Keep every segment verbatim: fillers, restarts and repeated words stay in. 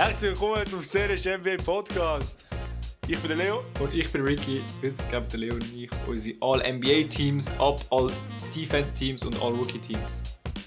Herzlich willkommen zum Series N B A Podcast. Ich bin der Leo. Und ich bin Ricky. Jetzt geben der Leo und ich unsere All-N B A-Teams ab, All-Defense-Teams und All-Rookie-Teams.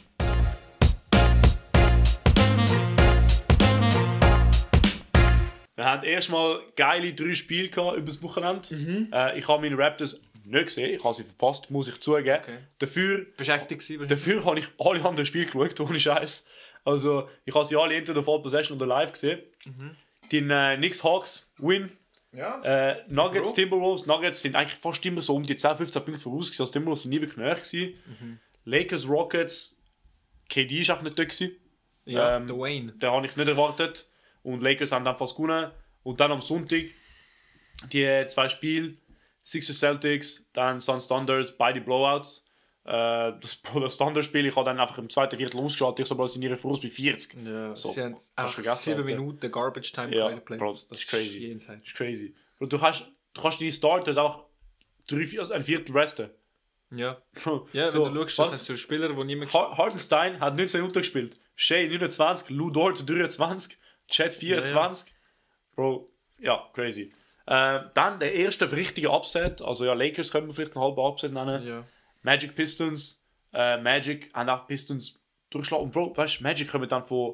Wir haben erstmal geile drei Spiele gehabt über das Wochenende. Mhm. Äh, ich habe meine Raptors nicht gesehen, ich habe sie verpasst, muss ich zugeben. Okay. Dafür, Beschäftigt sie. dafür habe ich alle anderen Spiele geschaut, ohne Scheiß. Also, ich habe sie alle entweder Full Possession oder live gesehen. Mhm. Den äh, Knicks Hawks Win. Ja. Äh, Nuggets, Timberwolves. Nuggets sind eigentlich fast immer so um die zehn, fünfzehn Punkte voraus gewesen. Also Timberwolves sind nie wirklich näher gewesen. Mhm. Lakers, Rockets. K D war auch nicht da gewesen. Ja, ähm, der Wayne. Den habe ich nicht erwartet. Und Lakers haben dann fast gewonnen. Und dann am Sonntag die zwei Spiele. Sixers Celtics, dann Suns Thunders, beide Blowouts. Äh, das, das Thunder-Spiel, ich habe dann einfach im zweiten Viertel ausgeschaltet. Ich so, sie sind ihre voraus bei vierzig. Ja, so, sie haben einfach sieben Minuten Garbage Time ja, bei den Bro, Playoffs. das, das ist crazy. Jenseits. Das ist crazy. Bro, du, kannst, du kannst deine Starters auch drei, also ein Viertel resten. Ja, ja so, wenn du schaust, das sind so Spieler, die niemand gespielt hat. Hartenstein hat neunzehn Minuten gespielt. Shea neunundzwanzig, Lou Dort dreiundzwanzig, Chet vierundzwanzig. Ja, ja. Bro, ja, crazy. Äh, dann der erste richtige Upset, also ja, Lakers können wir vielleicht einen halben Upset nennen. Ja. Magic Pistons, äh, Magic haben auch Pistons durchgeschlagen. Und Bro, weißt du, Magic kommen dann von,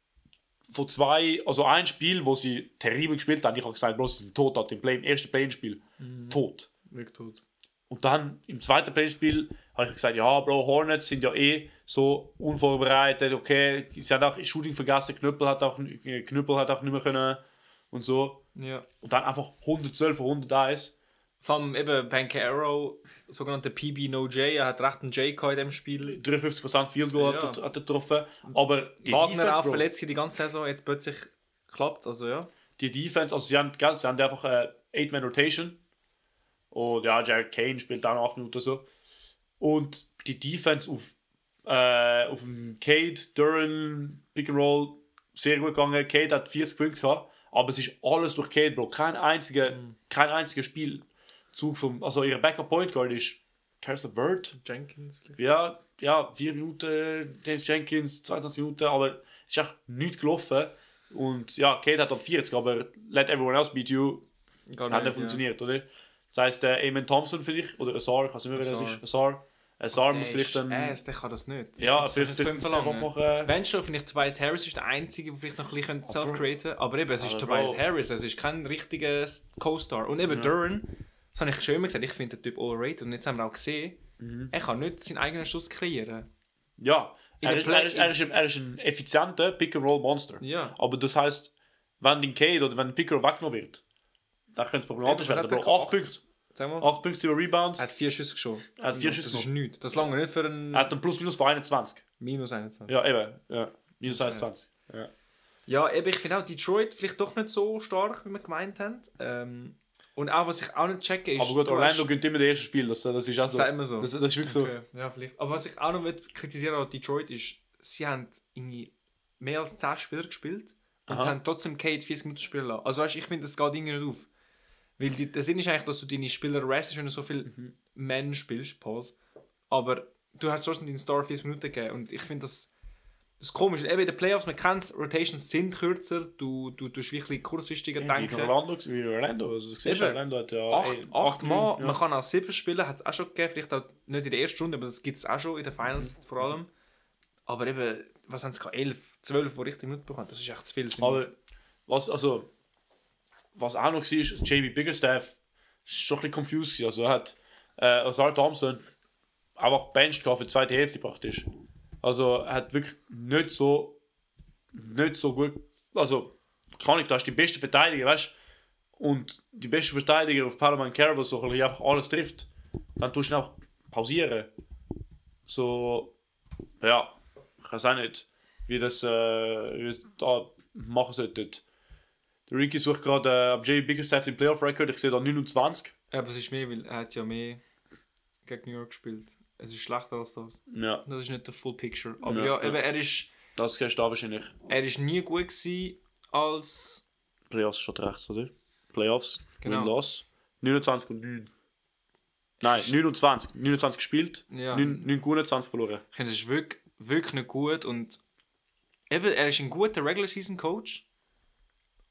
von zwei, also ein Spiel, wo sie terribel gespielt haben. Ich habe gesagt, Bro, sie sind tot, im, Play, im ersten Play-In-Spiel. Mhm. Tot. Wirklich tot. Und dann im zweiten Play-In-Spiel habe ich gesagt, ja, Bro, Hornets sind ja eh so unvorbereitet, okay, sie haben auch Shooting vergessen, Knüppel hat auch, Knüppel hat auch nicht mehr können und so. Ja. Und dann einfach hundertzwölf von hunderteins. Vor allem eben Banchero, sogenannter P B No J, er hat recht einen J in diesem Spiel. dreiundfünfzig Prozent Field Goal ja. hat, er, hat er getroffen. Aber die Wagner Defense, auch Bro, verletzt die ganze Saison, jetzt plötzlich klappt es, also ja. Die Defense, also sie haben, sie haben einfach eine eight man Rotation. Und ja, Jared Kane spielt auch noch acht Minuten so. Und die Defense auf, äh, auf dem Cade, Duran, Pick and Roll, sehr gut gegangen. Cade hat vierzig Punkte gehabt. Aber es ist alles durch Cade, Bro. Kein einziger, mm. kein einziger Spielzug vom. Also ihre Backup Point Guard ist Caris LeVert. Jenkins vielleicht. Ja, ja, vier Minuten, Dennis Jenkins, zweiundzwanzig Minuten, aber es ist echt nichts gelaufen. Und ja, Cade hat ab vierzig, aber let everyone else beat you. Gar hat nicht, er funktioniert, ja. oder? Das heisst, äh, Amen Thompson vielleicht, oder Azar, ich weiß nicht mehr, wer das ist. Azar. Azar muss vielleicht dann. Ass, der kann das nicht. Ja, vielleicht fünf verlangen. Wenn schon, finde ich, Tobias Harris ist der Einzige, der vielleicht noch ein bisschen self-createn könnte. Aber eben, es ist aber Tobias Bro. Harris, es ist kein richtiger Co-Star. Und eben ja. Duran, das habe ich schon immer gesagt, ich finde den Typ overrated. Und jetzt haben wir auch gesehen, mhm. er kann nicht seinen eigenen Schuss kreieren. Ja, er ist, er, ist, er, ist ein, er ist ein effizienter Pick-and-Roll-Monster. Ja. Aber das heisst, wenn den Cade oder wenn der Pick-and-Roll weggenommen wird, dann könnte es problematisch ja, werden. acht Punkte. acht Punkte über Rebounds. Er hat vier Schüsse geschossen. Er hat vier Schüsse Das ist nichts. Das lange nicht für einen... Er hat einen Plus-Minus von einundzwanzig. Minus einundzwanzig. Ja, eben. Ja. Minus einundzwanzig. Ja, ja eben, ich finde auch Detroit vielleicht doch nicht so stark, wie wir gemeint haben. Ähm, und auch, was ich auch nicht checke, ist... Aber gut, Orlando gönnt immer das erste Spiel. Das, das ist auch so. Das sagt man so. Das, das ist wirklich okay. so. Ja, vielleicht. Aber was ich auch noch kritisieren an Detroit ist, sie haben irgendwie mehr als zehn Spieler gespielt und Aha. haben trotzdem Cade vierzig Minuten spielen lassen. Also weißt, ich finde, das geht irgendwie nicht auf. Weil die, der Sinn ist eigentlich, dass du deine Spieler restest, wenn du so viel mhm. Men spielst, Pause. Aber du hast trotzdem deinen Star vierzig Minuten gegeben. Und ich finde das, das ist komisch. Eben in den Playoffs, man kennt es, Rotations sind kürzer, du, du tust wirklich kurzfristiger ja, denken. Wie Orlando, wie Orlando. Also, das Eben, Orlando hat ja acht, ey, acht, acht Mal, ja. Man kann auch sieben spielen, hat es auch schon gegeben. Vielleicht auch nicht in der ersten Runde, aber das gibt es auch schon in den Finals mhm. vor allem. Aber eben, was haben sie gehabt? elf, zwölf, die richtig Minuten bekommen. Das ist echt zu viel. Aber was, also, was auch noch war, ist, J B Biggerstaff schon ein bisschen confused. Also er hat äh, Azar Thompson einfach benched für die zweite Hälfte praktisch. Also er hat wirklich nicht so nicht so gut, also kann ich, du hast die besten Verteidiger, weißt du, und die besten Verteidiger auf Paramount Carabao so ein einfach alles trifft, dann tust du ihn auch pausieren. So, ja, ich weiß auch nicht, wie das, äh, wie das da machen sollte. Der Ricky sucht gerade äh, am J B Biggerstaff den Playoff-Record. Ich sehe da neunundzwanzig. Ja, aber es ist mehr, weil er hat ja mehr gegen New York gespielt. Es ist schlechter als das. Ja. Das ist nicht der Full Picture. Aber ja, ja, eben, ja. er ist... Das kennst du da wahrscheinlich. Er ist nie gut gewesen als... Playoffs schon rechts, oder? Playoffs, genau. Loss. neunundzwanzig und neun. Nein, neunundzwanzig. neunundzwanzig gespielt, ja. neun gewonnen, zwanzig verloren. Ich finde, das ist wirklich, wirklich nicht gut. Und eben, er ist ein guter Regular Season Coach.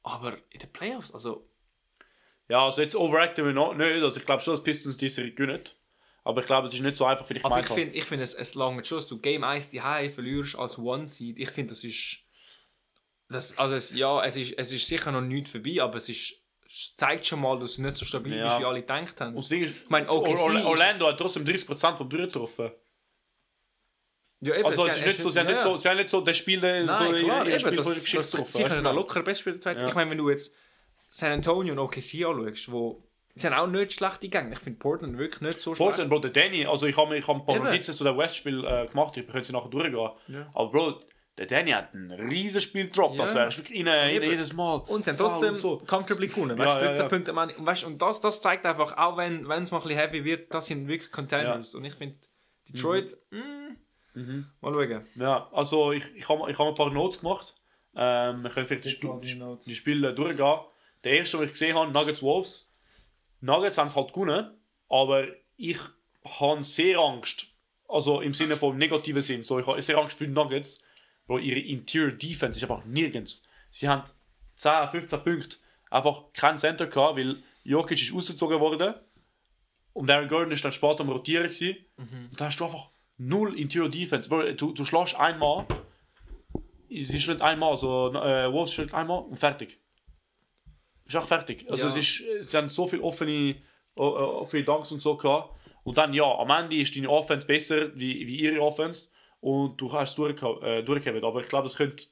Aber in den Playoffs, also... Ja, also jetzt overacten wir noch nicht. Also ich glaube schon, dass Pistons diese Serie gewinnen. Aber ich glaube, es ist nicht so einfach, wie ich Aber meine. ich finde, ich find, es, es langt schon, dass du Game eins die Hause verlierst als One-Seed. Ich finde, das ist... Das, also es, ja, es ist, es ist sicher noch nicht vorbei, aber es ist, es zeigt schon mal, dass es nicht so stabil Ja. ist, wie alle gedacht haben. Und das Ding ist, Ich meine, O K C Or- ist- Orlando hat trotzdem dreißig Prozent vom Dreier getroffen. Ja, eben, Also sie es ist haben- nicht so, sie haben nicht so, sie haben nicht so das Spiel, Nein, so klar, ihr- ihr eben, Spiel das, von der Geschichte das getroffen. sicher weißt du, nicht was ich locker best Spiel der zweiten. Ja. Ich meine, wenn du jetzt San Antonio und O K C anschaust, wo sie haben auch nicht schlechte Gänge. Ich finde Portland wirklich nicht so Portland, Bro, schlecht. der Danny, also ich habe ich hab ein paar Eben. Notizen zu dem West-Spiel äh, gemacht, ich könnte sie nachher durchgehen. Ja. Aber Bro, der Danny hat ein riesiges Spiel gedroppt, Ja. das wäre wirklich rein, rein Eben. jedes Mal. Und sie haben Foul trotzdem und so. comfortably gewonnen. Ja, Weißt, ja, dreizehn ja. Punkte. Man, weißt, und das, das zeigt einfach, auch wenn es mal ein bisschen heavy wird, das sind wirklich Contenders. Und ich finde, Detroit, mm, Mhm. mal schauen. Ja, also ich, ich habe ich hab ein paar Notes gemacht. Ähm, wir können vielleicht die, Jetzt mal die die, Notes. die Spiele durchgehen. Der erste, den ich gesehen habe, Nuggets Wolves. Nuggets haben es halt gewonnen, aber ich habe sehr Angst. Also im Sinne von negativen Sinn. So, ich habe sehr Angst für die Nuggets, weil ihre Interior Defense ist einfach nirgends. Sie haben zehn, fünfzehn Punkte einfach kein Center gehabt, weil Jokic ist ausgezogen worden und Aaron Gordon ist dann später am Rotieren gewesen. Mhm. Und da hast du einfach null Interior Defense. Bro, Du, du schlägst einmal, es ist nicht einmal, so äh, Wolves schlägt einmal und fertig. Ist auch fertig. Also Ja. es ist, sie haben so viele offene, o- o- offene Dunks und so gehabt. Und dann ja, am Ende ist deine Offense besser wie, wie ihre Offense und du hast es durch, äh, durchgehabt. Aber ich glaube, das könnte,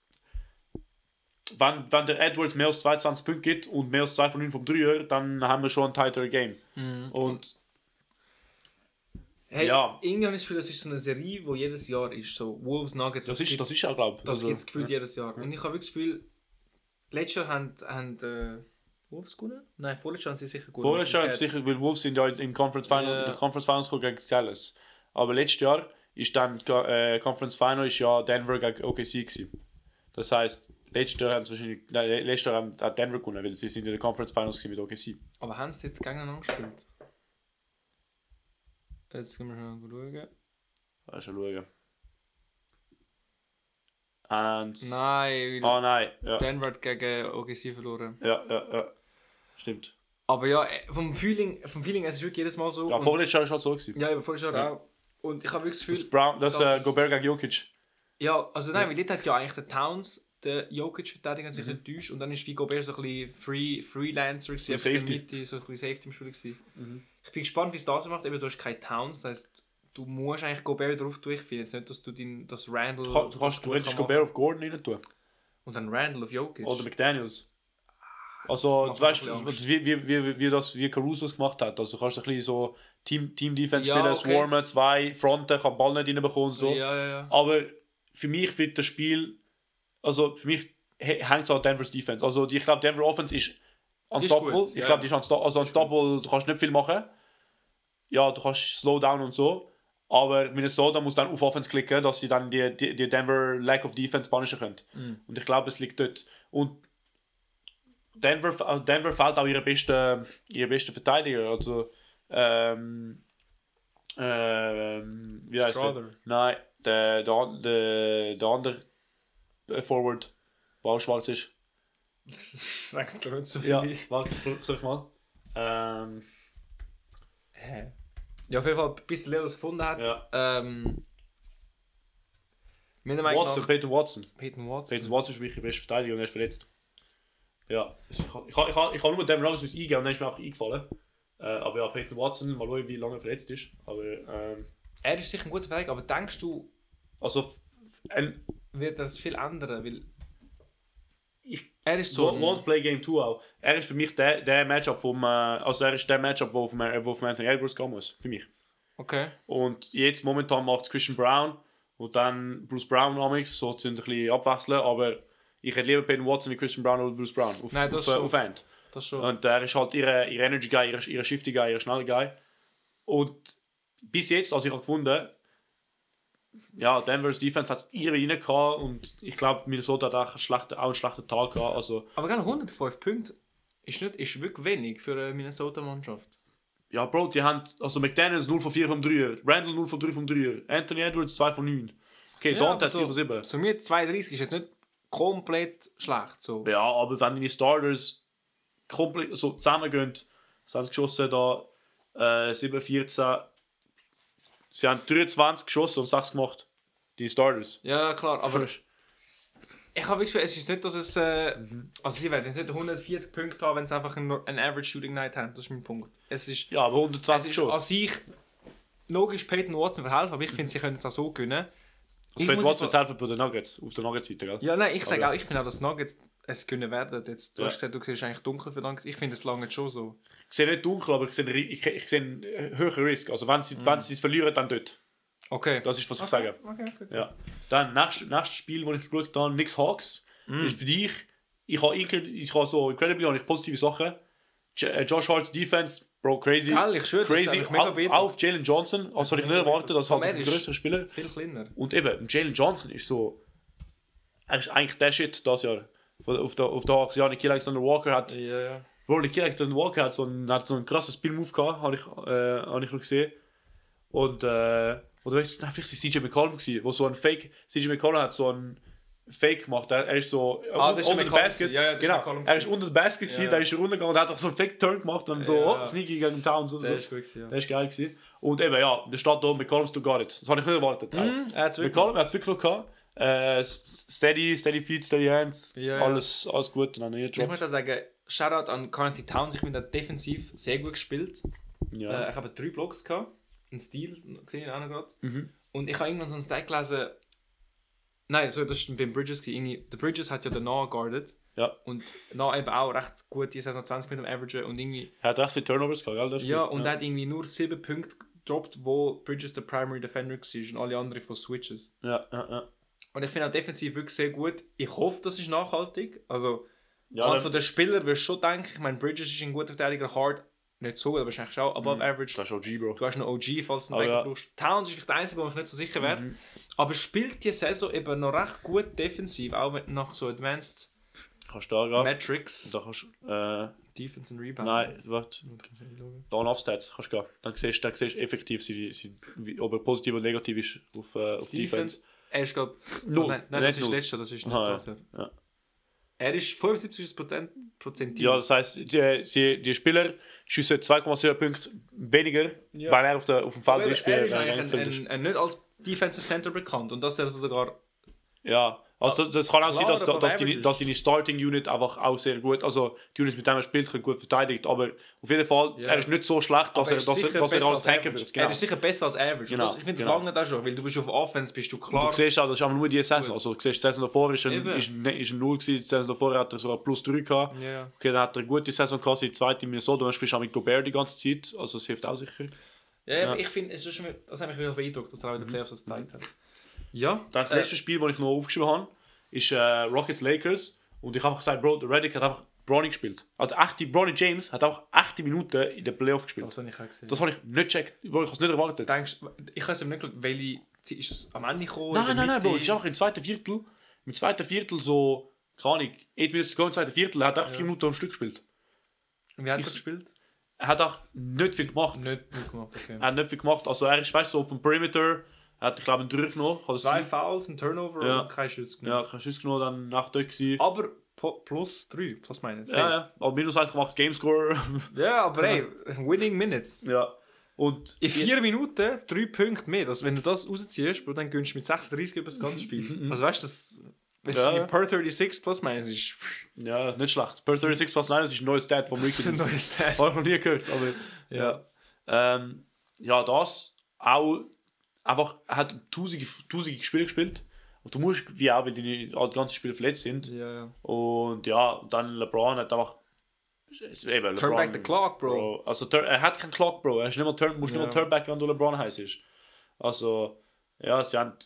wenn, wenn der Edwards mehr als zweiundzwanzig Punkte gibt und mehr als zwei von neun vom Dreier, dann haben wir schon ein tighter Game. Und Hey, Ja. irgendwie habe ich das Gefühl, das ist so eine Serie, die jedes Jahr ist. So Wolves, Nuggets, das ist, gibt's- das ist auch, glaube ich. das also, gibt es gefühlt jedes Jahr. Und ich habe wirklich das Gefühl, letztes Jahr haben, haben äh, Wolves gewonnen? Nein, vorletztes Jahr haben sie sicher gewonnen. Vorher schon Und sicher, weil Wolves sind ja in Conference Final, Ja. in der Conference Finals gekommen gegen Dallas. Aber letztes Jahr ist dann äh, Conference Final ist ja Denver gegen O K C gewesen. Das heisst, letztes Jahr haben sie wahrscheinlich, nein, letztes Jahr haben, hat Denver gewonnen, weil sie sind in der Conference Finals gewesen mit O K C. Aber haben sie jetzt gegeneinander gespielt? Jetzt können wir schon schauen. Lass schon schauen. Und Nein, weil Ah nein, ja, Denver hat gegen O K C verloren. ja, ja, ja. Stimmt. Aber ja, äh, vom Feeling, vom Feeling es ist wirklich jedes Mal so. Ja, Und- vorletztes Jahr ist halt so gewesen. ja, aber vorletztes Jahr Ja. auch. Und ich habe wirklich das Das Gefühl, Brown, das, das äh, ist- Gobert gegen Jokic. ja, also nein, weil dort hat ja eigentlich der Towns, der Jokic-Verteidiger sich enttäuscht und dann ist wie Gobert so ein bisschen Free, Freelancer gewesen, So einfach in der Safety. Mitte, so ein bisschen Safety im Spiel gewesen. Ich bin gespannt, wie es das macht, eben du hast keine Towns, das heisst, du musst eigentlich Gobert drauf tun, ich finde jetzt nicht, dass du den, das Randall... Du, kann, du, das kannst, du gut hättest kann Gobert auf Gordon rein tun. machen. Und dann Randall auf Jokic. Oder McDaniels. Also, macht du weißt, mir ein bisschen wie, wie, wie, wie das wie Caruso es gemacht hat. Also, du kannst ein bisschen so Team, Team Defense Ja, spielen, okay. swarmen, zwei Fronten, kann den Ball nicht reinbekommen und so. Ja, ja, ja. Aber für mich wird das Spiel, also für mich hängt es an Denver's Defense. Also, die- ich glaube, Denver Offense ist unstoppable. gut, ich ja. glaube, die ist unstoppable. Also, unstoppable, du kannst nicht viel machen. Ja, du kannst slow down und so. Aber Minnesota muss dann auf Offense klicken, dass sie dann die, die, die Denver Lack of Defense punishen können. Mhm. Und ich glaube, es liegt dort. Und Denver, also Denver fehlt auch ihre beste, ihre beste Verteidiger. Also, ähm, ähm, wie heißt der? Strother. Nein, der, der, an- der, der andere äh, Forward, der auch schwarz ist. Das reicht glaube ich nicht so Ja, viel. warte, ich sag mal. Ähm, Hä? Ja, auf jeden Fall, bis Leo das gefunden hat. Ja. Ähm, meiner Meinung Watson, nach... Peter Watson. Peyton Watson. Peter Watson ist wirklich der beste Verteidiger und er ist verletzt. Ja, ich kann ich, kann- ich, kann- ich kann nur Denver Nuggets eingehen und dann ist mir auch eingefallen. Äh, aber ja, Peter Watson, mal schauen, wie lange er verletzt ist. Aber, ähm, Er ist sicher ein guter Verteidiger, aber denkst du, also, ein, wird er das viel ändern? Weil ich, er ist so... so One Play Game zwei auch. Er ist für mich der, der Matchup vom, äh, also er ist der Matchup, wo vom, wo vom Anthony Edwards kommen muss, für mich. Okay. Und jetzt momentan macht es Christian Brown und dann Bruce Brown amix, so sind ein bisschen abwechseln, aber ich hätte lieber Peyton Watson wie Christian Brown oder Bruce Brown auf, Nein, das auf, äh, schon. auf End. Das schon. Und er ist halt ihre, ihre Energy Guy, ihre, ihre Shifty Guy, ihre schnelle Guy. Und bis jetzt, also ich habe gefunden, ja, Denver's Defense hat ihre rein gehabt und ich glaube, Minnesota hat auch einen schlechten, auch einen schlechten Tag gehabt. Also, Aber gell, hundertfünf Punkte ist, nicht, ist wirklich wenig für eine Minnesota-Mannschaft. ja, Bro, die haben, also McDaniels null von vier vom Dreier, Randall null von drei vom Dreier, Anthony Edwards zwei von neun. Okay, Ja, Dante aber hat vier von sieben. So mir zweiunddreißig ist jetzt nicht komplett schlecht. So. Ja, aber wenn deine Starters komplett so zusammengehen, sie haben geschossen da äh, sieben vierzehn, sie haben dreiundzwanzig geschossen und sechs gemacht. Die Starters. Ja, klar, aber ich habe wirklich, es ist nicht, dass es, äh, mhm. also sie werden jetzt nicht hundertvierzig Punkte haben, wenn sie einfach ein, ein Average Shooting Night haben, das ist mein Punkt. Es ist, ja, aber hundertzwanzig schon. An sich, logisch Peyton Watson verhelfen, aber ich finde, sie können es auch so gewinnen. Also Peyton Watson wird helfen bei den Nuggets, auf der Nuggets-Seite, gell? Ja, nein, ich sage auch, ich finde auch, dass Nuggets es können werden. Jetzt, du ja. hast gesagt, du siehst eigentlich dunkel für Nuggets. Ich finde es lange schon so. Ich sehe nicht dunkel, aber ich sehe, ich, ich sehe einen höheren Risk. Also wenn sie, mm. wenn sie es verlieren, dann dort. Okay. Das ist, was ich okay. sage. Okay, okay, okay. Ja. Dann, nächstes, nächstes Spiel, das ich geschaut habe, Knicks Hawks, mm. ist für dich, ich habe ich habe so incredibly habe ich positive Sachen. Josh Hart's Defense, Bro, crazy. Geil, ich schwöre, crazy. Das mega auf, auf Jalen Johnson, also habe ich nicht erwartet, dass halt ein größerer Spieler. Viel kleiner. Und eben, Jalen Johnson ist so, er ist eigentlich der Shit das Jahr. Auf der, auf der Hawks, ja, Nikhil Alexander Walker hat, ja, ja. Bro, Nikhil Alexander Walker hat so ein, hat so ein krasses Spielmove gehabt, habe ich, äh, hab ich noch gesehen. Und, äh, oder weißt du, vielleicht war es C J McCollum gewesen, wo so ein Fake, C J McCollum hat so ein Fake gemacht, er, er ist so ah, unter dem Basket, ja, ja, genau, er ist unter dem Basket gewesen, ja, ja. Da ist er runtergegangen und hat auch so einen Fake-Turn gemacht und so, ja, ja. Sneaky gegen Town. So, der so. ist gut gewesen, ja. Der ist geil gewesen. Und eben, ja, der steht da, McCollum du gar nicht. Das habe ich nicht erwartet. Mm, McCollum hat wirklich gehabt. Äh, steady, steady feet, steady hands, ja, alles, alles gut. Und dann ich muss auch sagen, Shoutout an Carnty Towns, ich finde, er hat defensiv sehr gut gespielt. Ja. Äh, ich habe drei Blocks gehabt, einen Stil gesehen auch noch gerade. Mhm. Und ich habe irgendwann so einen Stack gelesen, nein, so, das war beim Bridges. Der Bridges hat ja den Nah guarded. Ja. Und Nah eben auch recht gut, die Saison zwanzig Punkte am Average. Und irgendwie, er hat recht viele Turnovers gehabt, gell? Ja, und ja. Er hat irgendwie nur sieben Punkte gedroppt, wo Bridges der Primary Defender war und alle anderen von Switches. Ja, ja, ja. Und ich finde auch defensiv wirklich sehr gut. Ich hoffe, das ist nachhaltig. Also, ja, anhand von den Spielern wirst du schon denken, ich meine, Bridges ist ein guter Verteidiger, Hard nicht so gut, aber wahrscheinlich auch above mm. average. Du hast O G, Bro. Du hast noch O G, falls du einen oh, Backup brauchst. Ja. Towns ist vielleicht der Einzige, wo ich nicht so sicher wäre. Mm. Aber spielt die Saison eben noch recht gut defensiv, auch nach so Advanced kannst da gehen. Metrics. Da kannst äh, Defense und Rebound. Nein, warte. Down off Stats kannst du gehen. Dann siehst du effektiv, sie, sie, ob er positiv oder negativ ist auf, äh, auf Defense. Defense. Er ist gerade... No, nein, nein das ist das letzte, das ist nicht Aha, das. Ja. Ja. Er ist fünfundsiebzig Prozent. Ja, das heisst, die, die, die Spieler schiessen zwei Komma sieben Punkte weniger, ja. weil er auf, der, auf dem Feld ist. Er ist eigentlich ein, ein, ein, nicht als Defensive Center bekannt und dass er sogar... Ja, also das kann auch sein, dass, dass, die, dass deine Starting Unit einfach auch sehr gut, also die Units, mit denen er spielt, können gut verteidigt, aber auf jeden Fall, ja. Er ist nicht so schlecht, dass er, dass er, dass er alles tanken wird. Genau. Er ist sicher besser als Average. Genau. Das, ich finde, das genau. lange da schon, weil du bist auf Offense, bist du klar. Und du siehst auch, das ist aber nur die Saison, also du siehst, die Saison davor ist ein, ist ein, ist ein null gewesen, die Saison davor hat er sogar plus drei gehabt. Ja. Okay, dann hat er eine gute Saison gehabt, die zweite in Minnesota, dann spielst du auch mit Gobert die ganze Zeit, also das hilft auch sicher. Ja, ja. Ich finde, das hat mich wieder beeindruckt, dass er auch in den Playoffs das gezeigt hat. Ja. Dann das äh, letzte Spiel, das ich noch aufgeschrieben habe, ist äh, Rockets Lakers und ich habe einfach gesagt, Bro, der Redick hat einfach Bronny gespielt. Also echte Bronny James hat auch achte Minuten in den Playoff gespielt. Das habe ich auch gesehen. Das habe ich nicht gecheckt. Ich habe es nicht erwartet. Denkst, ich habe es nicht geschaut, welche Zeit ist es am Ende gekommen? Nein, nein, nein, Bro, es ist einfach im zweiten Viertel. Im zweiten Viertel so, keine Ahnung, acht Minuten gegangen, im zweiten Viertel, er hat echt ja. vier Minuten am Stück gespielt. Und wie hat ich, er gespielt? Er hat auch nicht viel gemacht. Nicht, nicht gemacht, okay. Er hat nicht viel gemacht. Also er ist, weißt du, so auf dem Perimeter. Er hat, ich glaube, einen Druck genommen. Zwei Fouls, ein Turnover ja. und kein Schuss genommen. Ja, kein Schuss genommen, dann nach dort gewesen. Aber plus drei, plus minus. Ja, ja. Aber minus eins gemacht, Gamescore. Ja, aber ey, winning minutes. Ja. Und in vier Minuten drei Punkte mehr. Also, wenn du das rausziehst, dann gönnst du mit sechsunddreißig über das ganze Spiel. Also weißt du, das... Wenn ja. es per sechsunddreißig plus minus ist... Ja, nicht schlecht. Per sechsunddreißig plus minus ist ein neues Stat vom Ricky. Das ist ein neues Stat. Habe ich noch nie gehört, aber... Ja. Ja, ähm, ja das auch... Einfach, er hat tausende, tausende Spiele gespielt. Und du musst, wie auch, weil die, die ganzen Spiele verletzt sind. Ja, ja. Und ja, dann LeBron hat einfach... Eben, turn LeBron, back the clock, bro. bro. Also, er hat keinen Clock, bro. Er ist nicht mal turn, musst ja. nicht mal turn back, wenn du LeBron heiß ist. Also, ja, sie haben...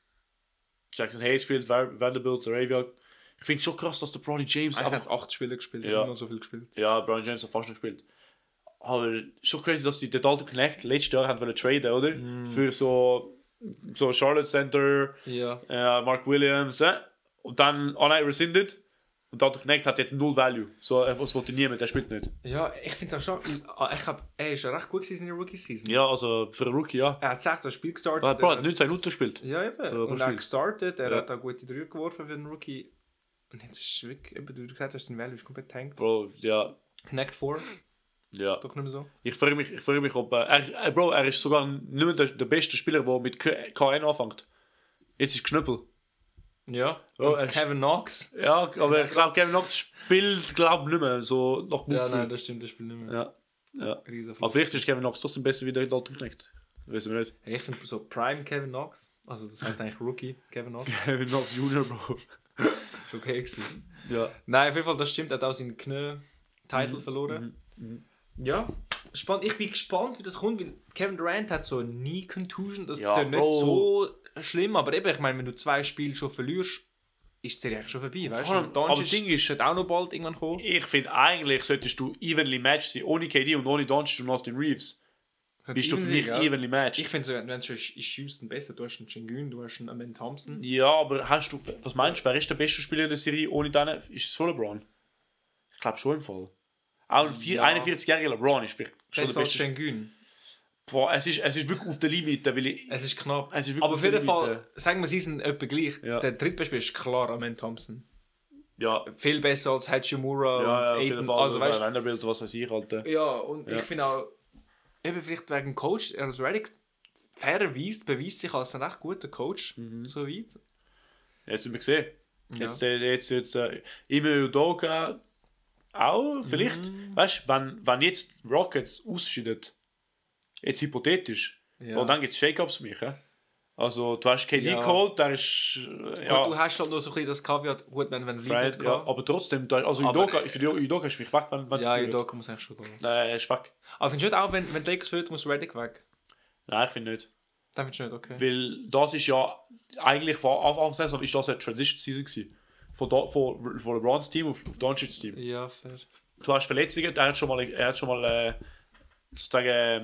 Jackson Hayes gespielt, Vanderbilt, Arabia. Ich finde es schon krass, dass der Bronny James... Er hat acht Spiele gespielt, ja. noch so viel gespielt. Ja, Bronny James hat fast nicht gespielt. Aber schon crazy, dass die den Dalton Knecht letztes Jahr haben wollen traden, oder? Mm. Für so, so Charlotte Center, ja. äh, Mark Williams, äh? Und dann, oh nein, rescinded. Und Dalton Knecht hat jetzt null Value. So, was wollte niemand, der spielt nicht. Ja, ich finde es auch schon, ich, ich hab, er ist recht gut in der Rookie-Season. Ja, also für einen Rookie, ja. Er hat sechzehn Spiele gestartet. Er hat neunzehn Minuten gespielt. Ja, eben. Ja, und er hat gestartet, er ja. hat auch gute Dreier geworfen für einen Rookie. Und jetzt ist es wirklich, eben, du gesagt hast, sein Value ist komplett tankt. Bro, ja. Connect vier, Ja. doch nicht mehr so. Ich frage mich, ich frage mich ob... Äh, er, äh, Bro, er ist sogar nicht mehr der, der beste Spieler, der mit K N anfängt. Jetzt ist Knüppel. Ja, Oh, und Kevin Knox. Ja, aber ich glaube, Kevin Knox spielt, glaube ich, nicht mehr so nach Ja, Bauchgefühl. nein, das stimmt, das spielt nicht mehr. Ja, ja. Riesen Aber vielleicht ist Kevin Knox trotzdem besser wie der Dalton Knecht. Wissen wir nicht. Hey, ich finde so Prime Kevin Knox, also das heißt eigentlich Rookie Kevin Knox, Kevin Knox Junior, Bro. ist okay gewesen. Ja. Nein, auf jeden Fall, das stimmt, er hat auch seinen Knie-Title verloren. Mhm. Ja, spannend. Ich bin gespannt, wie das kommt, weil Kevin Durant hat so eine Knee-Contusion, das Ja, ist nicht Bro. so schlimm, aber eben, ich meine, wenn du zwei Spiele schon verlierst, ist die Serie eigentlich schon vorbei, weißt Vor allem, du? aber das Ding ist- wird auch noch bald irgendwann kommen. Ich finde, eigentlich solltest du evenly matched sein. Ohne K D und ohne Doncic und Austin Reeves. Bist du für mich evenly matched. Ich finde so, wenn es schon ist, ist Houston besser. Du hast einen Şengün, du hast einen Amen Thompson. Ja, aber hast du... Was meinst du, wer ist der beste Spieler in der Serie ohne deine? Ist es so LeBron? Ich glaube schon im Fall. Auch ein vier- Ja. einundvierzig-jähriger LeBron ist vielleicht schon Besser der als beste. Şengün. Boah, es ist, es ist wirklich auf der Limite, weil ich... Es ist knapp. Es ist wirklich Aber auf jeden der Fall, Limite. sagen wir, sie sind etwa gleich. Ja. Der drittbeste ist klar Amen Thompson. Ja, Viel besser als ja, Hachimura ja, und auf jeden Ayton. Fall. Also, weißt, Vanderbilt, was weiß ich, Alter. ja, und Ja. ich finde auch, eben vielleicht wegen dem Coach, also Redick fairerweise beweist sich als ein recht guter Coach, Mhm. so weit. Jetzt haben wir gesehen. Ja. Jetzt, äh, jetzt, jetzt, äh, Ime Udoka auch, vielleicht. Mhm. Weißt du, wenn, wenn jetzt Rockets ausscheidet, jetzt hypothetisch, Ja. und dann gibt es Shake-Ups für mich. He? Also, du hast K D Ja. geholt, der ist. Äh, ja, Gut, du hast halt noch so ein bisschen das Kaviat, gut, wenn, wenn Fred, Liebert ja, kann. aber trotzdem, da, also Aber- Udoka, für die Udoka ist mich weg, wenn wenn es Ja, führt. da muss eigentlich schon gehen. Nein, er ist weg. Aber findest du nicht auch, wenn, wenn die Lakers führt, muss Redick weg? Nein, ich finde nicht. Dann findest du nicht, okay. Weil das ist ja eigentlich von Anfang der Saison ist das eine Transition Season gewesen. Von, da, von, von LeBrons Team auf, auf Doncic's Team. Ja, fair. Du hast Verletzungen, er hat schon mal, er hat schon mal äh, sozusagen äh,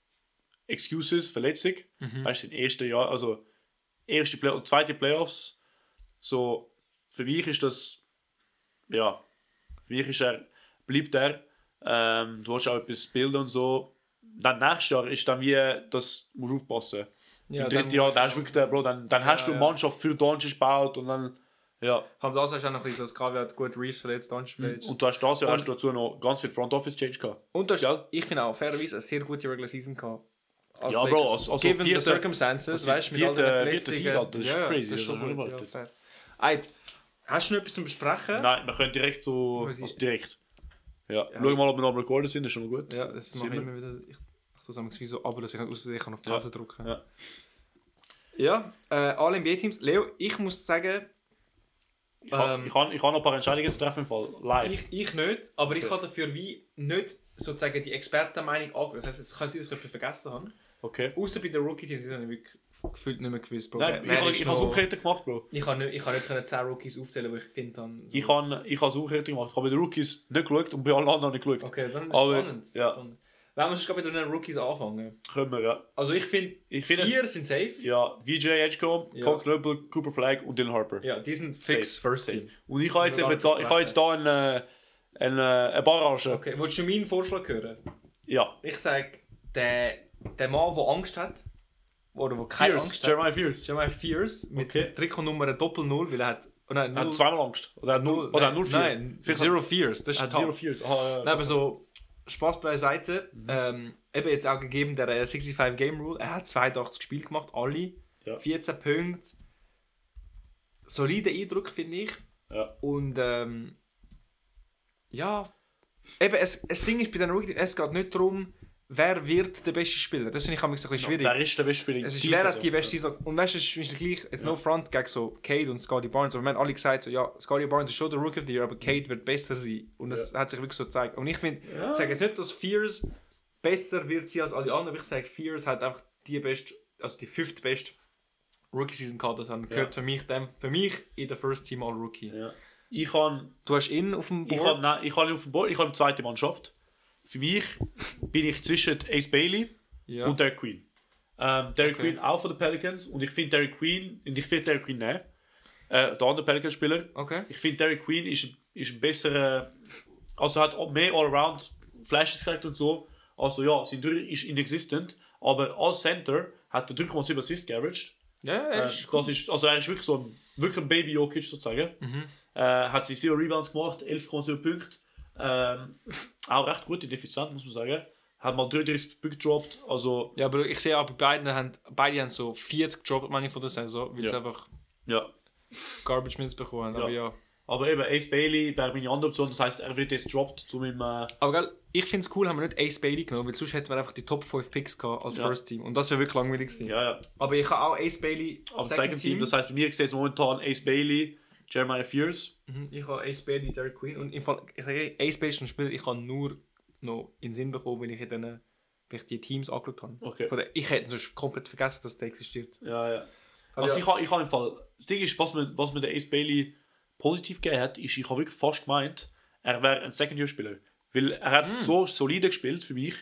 Excuses, Verletzung. Mhm. Weißt du, im ersten Jahr, also erste Play zweite Playoffs. So, für mich ist das, ja, für mich ist er, bleibt er. Ähm, du hast auch etwas bilden und so. Dann nächstes Jahr ist dann wie, das musst du aufpassen. Ja, Im dann dritten Jahr, musst dann du- hast du wirklich, den, Bro, dann, dann Ja, hast du eine ja. Mannschaft für Doncic gebaut und dann, ja. Aber das hast du auch noch ein bisschen so das Kaviat, gut, Reeves verletzt, Doncic verletzt. Und du hast das Jahr Und- hast du dazu noch ganz viel Front Office Change gehabt. Und das, Gell? ich finde auch fairerweise eine sehr gute Regular Season gehabt. Als Ja, Bro, Lakers. als- als Given vierte- the circumstances, als weißt du, mit all den vierte- vierte Verletzungen. Seed, Alter, das ist ja, crazy, Das ist schon das ist gut, ja, unerwartet. fair. Alright, hast du noch etwas zum Besprechen? Nein, wir können direkt so, Muss ich- also direkt. Ja, Ja. schau mal, ob wir noch am Recorden sind, das ist schon mal gut. Ja, das mache ich Sind wir? immer wieder. Ich ich tue es wie so ab, dass ich nicht aus Versehen kann auf Pause drücken Ja. Ja, äh, alle N B A-Teams. Leo, ich muss sagen, Ich kann, Ähm, ich, kann, ich kann noch ein paar Entscheidungen zu treffen im Fall. Live. ich, ich nicht, aber ich Okay. habe dafür wie nicht sozusagen die Expertenmeinung angehört. Das heisst, es kann sein, dass ich etwas vergessen habe. Okay. Außer bei den Rookie-Teams, die habe ich wirklich gefühlt nicht mehr gewusst. Bro. Nein, Wer ich, habe- ist ich habe es noch- umgekehrt gemacht, Bro. Ich kann nicht, ich kann nicht können zehn Rookies aufzählen, die ich finde. habe. So. Ich habe ich habe es umgekehrt gemacht. Ich habe bei den Rookies nicht geschaut und bei allen anderen nicht geschaut. Okay, dann ist es Aber, spannend. ja. Spannend. Wenn wir sonst gerade mit den Rookies anfangen. Können wir, ja. Also ich finde, Ich finde vier sind safe. Ja, V J Edgecomb, Ja. Cole Knöbel, Cooper Flag und Dylan Harper. Ja, die sind fix Safe, First safe. Team. Und ich habe jetzt, Wir eben werden da, ich habe jetzt da eine, eine, eine Barrage. Okay, willst du meinen Vorschlag hören? Ja. Ich sage, der, der Mann, der Angst hat, oder der keine Fierce, Angst Jeremiah hat, Fierce. Jeremiah Fierce, mit Okay. Trikotnummer Doppel Null, weil er hat... Oh nein, Er null, hat zweimal Angst. Oder er hat null, null, oder er hat null vier. Nein, Vielleicht Zero Fears, das Er ist hat tough. Zero Fears. Aha, ja. Nein, aber so, Spaß beiseite. Ähm, eben jetzt auch gegeben der äh, fünfundsechzig Game Rule. Er hat zweiundachtzig Spiele gemacht, alle. Ja. vierzehn Punkte. Solider Eindruck, finde ich. Ja. Und ähm, ja, eben, es, das Ding ist bei den Rookie, es geht nicht darum, wer wird der beste Spieler. Das finde ich manchmal ein bisschen schwierig. Wer ist der beste Spieler? Es ist, diese wer hat Saison? die beste Saison. Und weißt du, es ist gleich, jetzt no front gegen so Cade und Scotty Barnes. Aber wir haben alle gesagt, so, ja, Scotty Barnes ist schon der Rookie of the Year, aber Cade wird besser sein. Und das hat sich wirklich so gezeigt. Und ich finde, Ja. ich sage jetzt nicht, dass Fears besser wird sein als alle anderen, aber ich sage, Fears hat einfach die beste, also die fünfte beste Rookie-Season gehabt. Das gehört Ja. für mich dem, für mich in der First Team All-Rookie. Ja. Ich habe Du hast ihn auf dem ich Board. habe nein, ich habe ihn auf dem Board, ich habe eine zweite Mannschaft. Für mich bin ich zwischen Ace Bailey ja. und Derek Queen. Ähm, Derek Okay. Queen auch von den Pelicans und ich finde Derek Queen, und ich finde Derek Queen nehmen. Äh, der andere Pelicans-Spieler. Okay. Ich finde Derek Queen ist, ist ein besserer, also hat auch mehr Allround Flashes gesagt und so. Also ja, sein Durch ist inexistent, aber als Center hat er drei Komma sieben Assists geaveraged. Ja, er Äh, ist das ist, also er ist wirklich so ein, wirklich ein Baby Jokic sozusagen. Mhm. Äh, hat sie sieben Rebounds gemacht, elf Komma sieben Punkte. Ähm, auch recht gut in Effizienz, muss man sagen. Hat mal dreiunddreißig Punkte gedroppt. Also, Ja, aber ich sehe auch bei beiden, haben, beide haben so vierzig gedroppt, meine ich, von der Saison, weil Ja. sie einfach ja. Garbage Minutes bekommen haben. Aber Ja. ja. Aber eben, Ace Bailey wäre meine andere Option, das heisst, er wird jetzt gedroppt zu meinem. Äh, Aber gell, ich finde es cool, haben wir nicht Ace Bailey genommen, weil sonst hätten wir einfach die Top fünf Picks gehabt als Ja. First Team. Und das wäre wirklich langweilig gewesen. ja, ja. Aber ich habe auch Ace Bailey Aber als Second Team, das heisst, bei mir sieht es momentan Ace Bailey, Jeremiah Fears. Mhm, ich habe Ace Bailey, Derek Queen. Und im Fall, ich sage, Ace Bailey ist ein Spiel, ich habe nur noch in den Sinn bekommen, weil ich, in den, weil ich die Teams angeschaut habe. Okay. Von der, ich hätte sonst komplett vergessen, dass der existiert. Ja, ja. Aber Also ja. ich habe ich ha im Fall, das Ding ist, was mir, was mir der Ace Bailey positiv gegeben hat, ist, ich habe wirklich fast gemeint, er wäre ein Second-Year-Spieler. Weil er hat Mm. so solide gespielt für mich,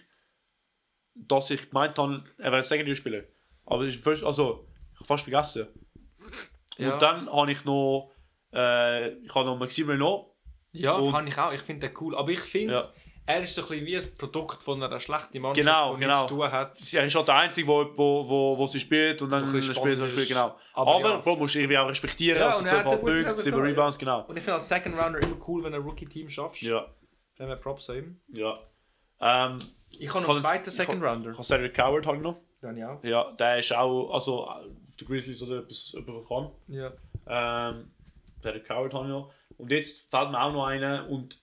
dass ich gemeint habe, er wäre ein Second-Year-Spieler. Aber ich, also, ich habe fast vergessen. Ja. Und dann habe ich noch, äh, ich habe noch Maxime Renault. Ja, Und- fand ich auch. Ich finde den cool. Aber ich finde, Ja. er ist so ein bisschen wie ein Produkt von einer schlechten Mannschaft, Genau, die genau. nichts zu tun hat. Er ist halt der Einzige, wo, wo, wo, wo sie spielt und dann Ein bisschen spielt sie spannend spielt, ist. genau. Aber Aber, ja. Bro, musst du irgendwie auch respektieren, Ja, also und er zwölf hat eine gute Punkte, Saison sieben gehabt, Rebounds, genau. Und ich finde als Second Rounder immer cool, wenn du ein Rookie-Team schaffst. Ja, Wenn wir Props haben. ja. Ähm, Ich habe noch kann einen es- zweiten ich Second kann- Rounder. Ich habe Cedric Coward halt noch. Dann ja auch. Ja, der ist auch, also der Grizzlies oder etwas, etwas kann. Ja. Ähm, Cedric Coward habe ich noch. Und jetzt fällt mir auch noch einer und,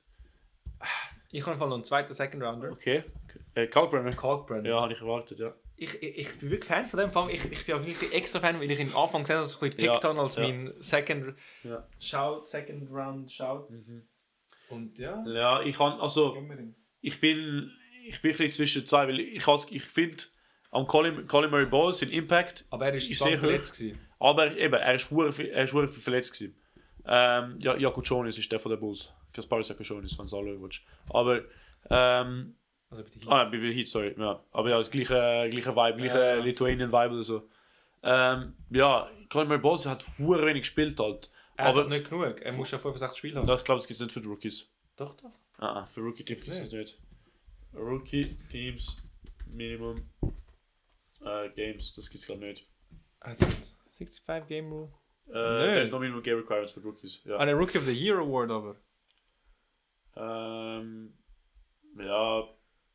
Ich habe im Fall noch einen zweiten Second Rounder. okay, äh, Kalkbrenner. Kalkbrenner. Ja, habe ich erwartet, ja. Ich, ich, ich bin wirklich Fan von dem Fall. Ich, ich bin auch wirklich extra Fan, weil ich ihn am Anfang gesehen habe, dass ich ein bisschen gepickt Ja, habe als ja. mein Second Ja. Shout, Second Round Shout. Mhm. Und ja, Ja, ich kann, also, gehen wir hin. ich bin, ich bin ein bisschen zwischen zwei, weil ich, has- ich finde, am Colin, Colin Murray Ball sein Impact, Aber er ist, Ist ist sehr sehr verletzt gewesen. aber eben, er ist hure viel- er ist hure viel verletzt gewesen. Ähm, ja, Jakob Jonas ist der von den Bulls. Kaspar Jakob Jonas, wenn du es anschauen willst. Aber, ähm, Also bitte ah, bei den Heat, sorry, ja. Aber ja, das gleiche, gleiche Vibe, gleiche Ja. Lithuanian Vibe oder so. Ähm, ja, Colin Murray Ball hat hure wenig gespielt halt. Er hat Aber, halt nicht genug. Er muss ja fünfundsechzig Spiele haben. ja, ich glaube, das gibt es nicht für die Rookies. Doch, doch. Ah, ah, für Rookie Teams Gibt's ist es nicht. Rookie Teams Minimum äh, Games, das gibt es glaube nicht. Also sechsundsechzig Game Rule. Äh, There's Nicht. no minimum game requirements for Rookies. Ja. Ah, der Rookie of the Year Award aber. Ähm, ja.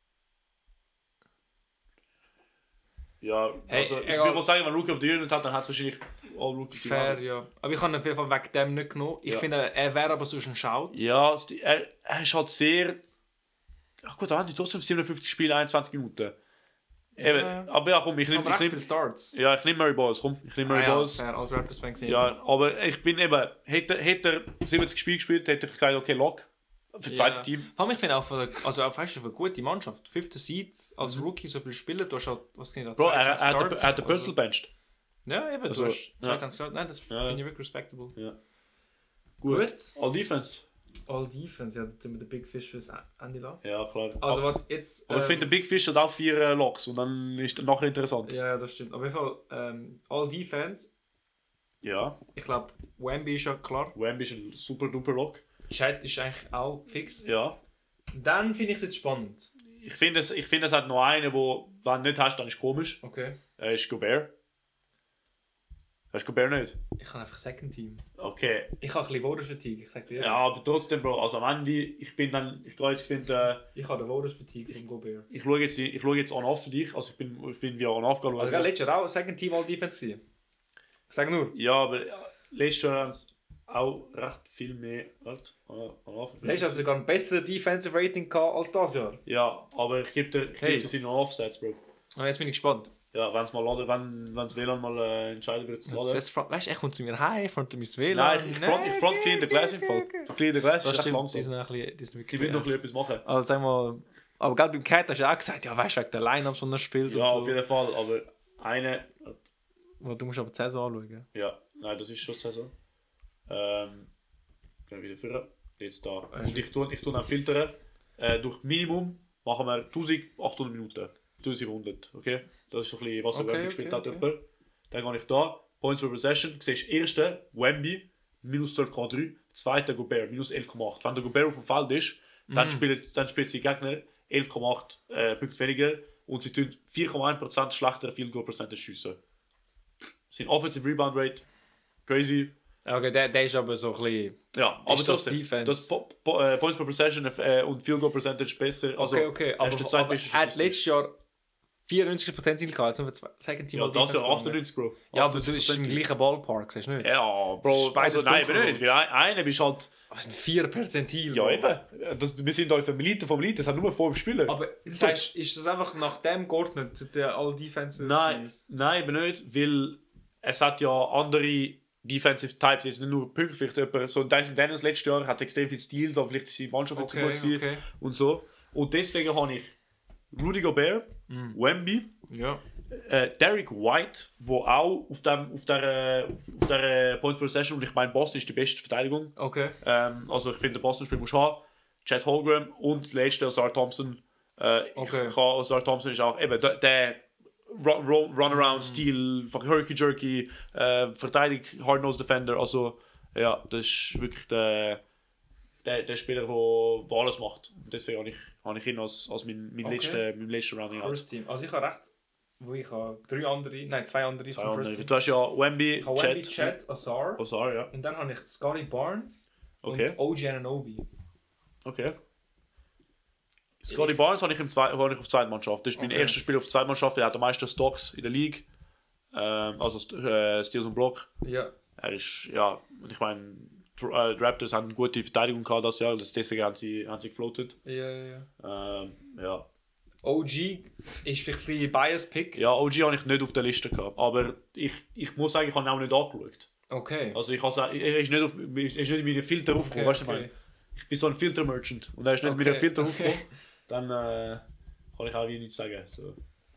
Ja, Hey, also ich egal. würde mal sagen, wenn Rookie of the Year nicht hat, dann hat es wahrscheinlich All Rookie Team. Fair, ja. Aber ich habe ihn auf jeden Fall wegen dem nicht genommen. Ich Ja. finde, er wäre aber sonst ein Shout. Ja, es- er, er ist halt sehr. Ach gut, er hat trotzdem siebenundfünfzig Spiele, einundzwanzig Minuten. Eben, Ja. aber ja, komm, ich nehme Aber recht ich viele nehm, Starts. ja, ich nehm Murray Balls, komm, ich nehme Murray Ah, ja, Balls. fair, als Raptors-Fan gesehen. Ja, aber ich bin eben, hätte, hätte er siebzig Spiele gespielt, hätte ich gesagt, okay, Lock. Für das zweite Team. Vor allem, ich finde auch, für, also auch weißt du, für eine gute Mannschaft, fünfter Seed als Mhm. Rookie so viel spielen, du hast halt, was sind da, Bro, er, er, zweiundzwanzig hat, Starts, er hat den also- Pöttl benched. Ja, eben, Also, du hast ja. zweiundzwanzig Starts, nein, das Ja. finde ich wirklich respectable. Ja. Gut. Gut. All Defense. All Defense, ja, da sind wir den Big Fish fürs Ende lassen. Ja, klar. Also, aber was jetzt... aber ich ähm, finde, der Big Fish hat auch vier äh, Locks und dann ist er nachher interessant. Ja, ja, das stimmt. Auf jeden Fall, ähm, All Defense, Ja. ich glaube, Wemby ist ja klar. Wemby ist ein super duper Lock. Chat ist eigentlich auch fix. Ja. Dann finde ich es jetzt spannend. Ich finde, es, ich finde, es hat noch einen, wo, wenn du nicht hast, dann ist komisch. Okay. Er ist Gobert. Hast du Gobert nicht? Ich habe einfach Second Team. Okay. Ich habe ein bisschen Voters Fatigue, ich sag dir. Ja, aber trotzdem, Bro, also am Ende, ich bin dann, ich gehe jetzt, ich finde, äh, Ich habe den Voters Fatigue von Gobert. ich schaue jetzt, ich schaue jetzt on-off für dich, also ich bin, ich bin via on-off schauen. Also, gell, letztes Jahr auch Second Team All Defense gewesen. Ich sage nur. Ja, aber äh, letztes Jahr haben sie auch recht viel mehr, warte, on- on-off. Letztes Jahr hat sogar ein besseres Defensive Rating gehabt als das Jahr. Ja, aber ich gebe dir, ich Hey. gebe dir seine On-Off-Stats, Bro. Und jetzt bin ich gespannt. Ja, wenn es mal laden, wenn, wenn das W L A N mal äh, entscheiden wird zu Jetzt, laden. jetzt front, weißt du, er kommt zu mir heim, von mir das W L A N. Nein, ich, ich front, ich front clean the glass im Fall. okay, okay. Clean the glass Das ist recht stimmt, die langsam. sind ein bisschen, die sind Ich wirklich will noch ein ass. bisschen etwas machen. Also sag mal, aber gerade beim Cat hast du auch gesagt, ja weißt du, wegen der Line-Ups, die er spielt Ja, und so. auf jeden Fall, aber eine, Wo du musst aber die Saison anschauen. ja, nein, das ist schon die Saison. Ähm, dann wieder führen. Jetzt da. Ah, Und ich tue, ich tue dann filtern. Äh, durch Minimum machen wir eintausendachthundert Minuten. eintausendsiebhundert, okay? Das ist so ein bisschen, was er Okay, Wemby gespielt okay, hat. okay. Jemand. Dann gehe ich da, Points per Possession, siehst du erste, Wemby, minus zwölf Komma drei, zweiter Gobert, minus elf Komma acht. Wenn der Gobert auf dem Feld ist, dann, Mm. spielt, dann spielt sie Gegner elf Komma acht äh, Punkte weniger und sie tun vier Komma eins Prozent schlechter Field Goal Percentage schiessen. Sein Offensive Rebound Rate, crazy. Okay, der, der ist aber so ein bisschen... Ja, aber das trotzdem, Defense? das po po äh, Points per Possession äh, und Field Goal Percentage besser. Also, Okay, okay, er ist der aber, aber zweitbeste er hat Statistik. letztes Jahr vierundneunzig Prozent Ziel gehabt, jetzt haben wir Second Team Ja, All das Defense Jahr gelangt. achtundneunzig, Bro. Ja, aber du bist achtundneunzig im gleichen Ballpark, siehst du nicht? Ja, Das Bro, ist beides also nein, dunkelrot. nicht. Weil ein- einer bist halt... Aber es sind vier Perzentil. Ja, Bro. eben. Das, wir sind da vom Elite vom Elite, es hat nur fünf Spieler. Aber das heißt, ist das einfach nach dem geordnet, der All Defensive Nein, Teams? nein, eben nicht, weil es hat ja andere Defensive Types, jetzt nicht nur Punkte, vielleicht jemand, so Dyson Daniels letztes Jahr hat extrem viele Steals, aber vielleicht ist die Mannschaft nicht so Okay, gut gewesen okay. und so. Und deswegen habe ich Rudy Gobert, Mm. Wemby, Ja. äh, Derek White, wo auch auf dem auf der auf der Point per Session, und ich meine Boston ist die beste Verteidigung. Okay. Ähm, also ich finde Boston Spiel muss haben. Chet Holmgren und letzter Osar Thompson. Äh, Okay. ich kann, Osar Thompson ist auch eben der, der Run, Run, Runaround-Stil, mm. Herky-Jerky, äh, verteidigt Hard-Nosed Defender. Also ja, das ist wirklich der, der, der Spieler, der wo alles macht. Und deswegen habe ich, habe ich ihn als, als mein, mein Okay. letzter, mein letzter Running out. First Team. Also ich habe recht, wo ich habe drei andere, nein, zwei andere Zwei zum andere. First Team. Du hast ja Wemby, Ich habe Wemby, Chet, Chet, Azar. Osar, ja. Und dann habe ich Scotty Barnes Okay. und O G Anunoby. Okay. Scotty Barnes habe ich, im Zwei- habe ich auf Zweitmannschaft. Das ist mein Okay. erstes Spiel auf Zweitmannschaft. Er hat am meisten Stocks in der League. Ähm, also äh, Steals und Block. Ja. Er ist, ja, ich meine, die äh, die Raptors haben eine gute Verteidigung gehabt das Jahr. Deswegen haben sie, haben sie gefloatet. Ja, ja, ja. Ähm, ja. O G ist vielleicht ein bisschen Bias-Pick. ja, O G habe ich nicht auf der Liste gehabt. Aber ich, ich muss sagen, ich habe ihn auch nicht angeschaut. Okay. Also ich habe er ist nicht, auf, er ist nicht in meine Filter aufgekommen. Weißt du, was ich meine? Ich bin so ein Filter-Merchant. Und er ist nicht Okay, mit dem Filter okay. aufgekommen. Dann äh, kann ich auch wie nichts sagen. So.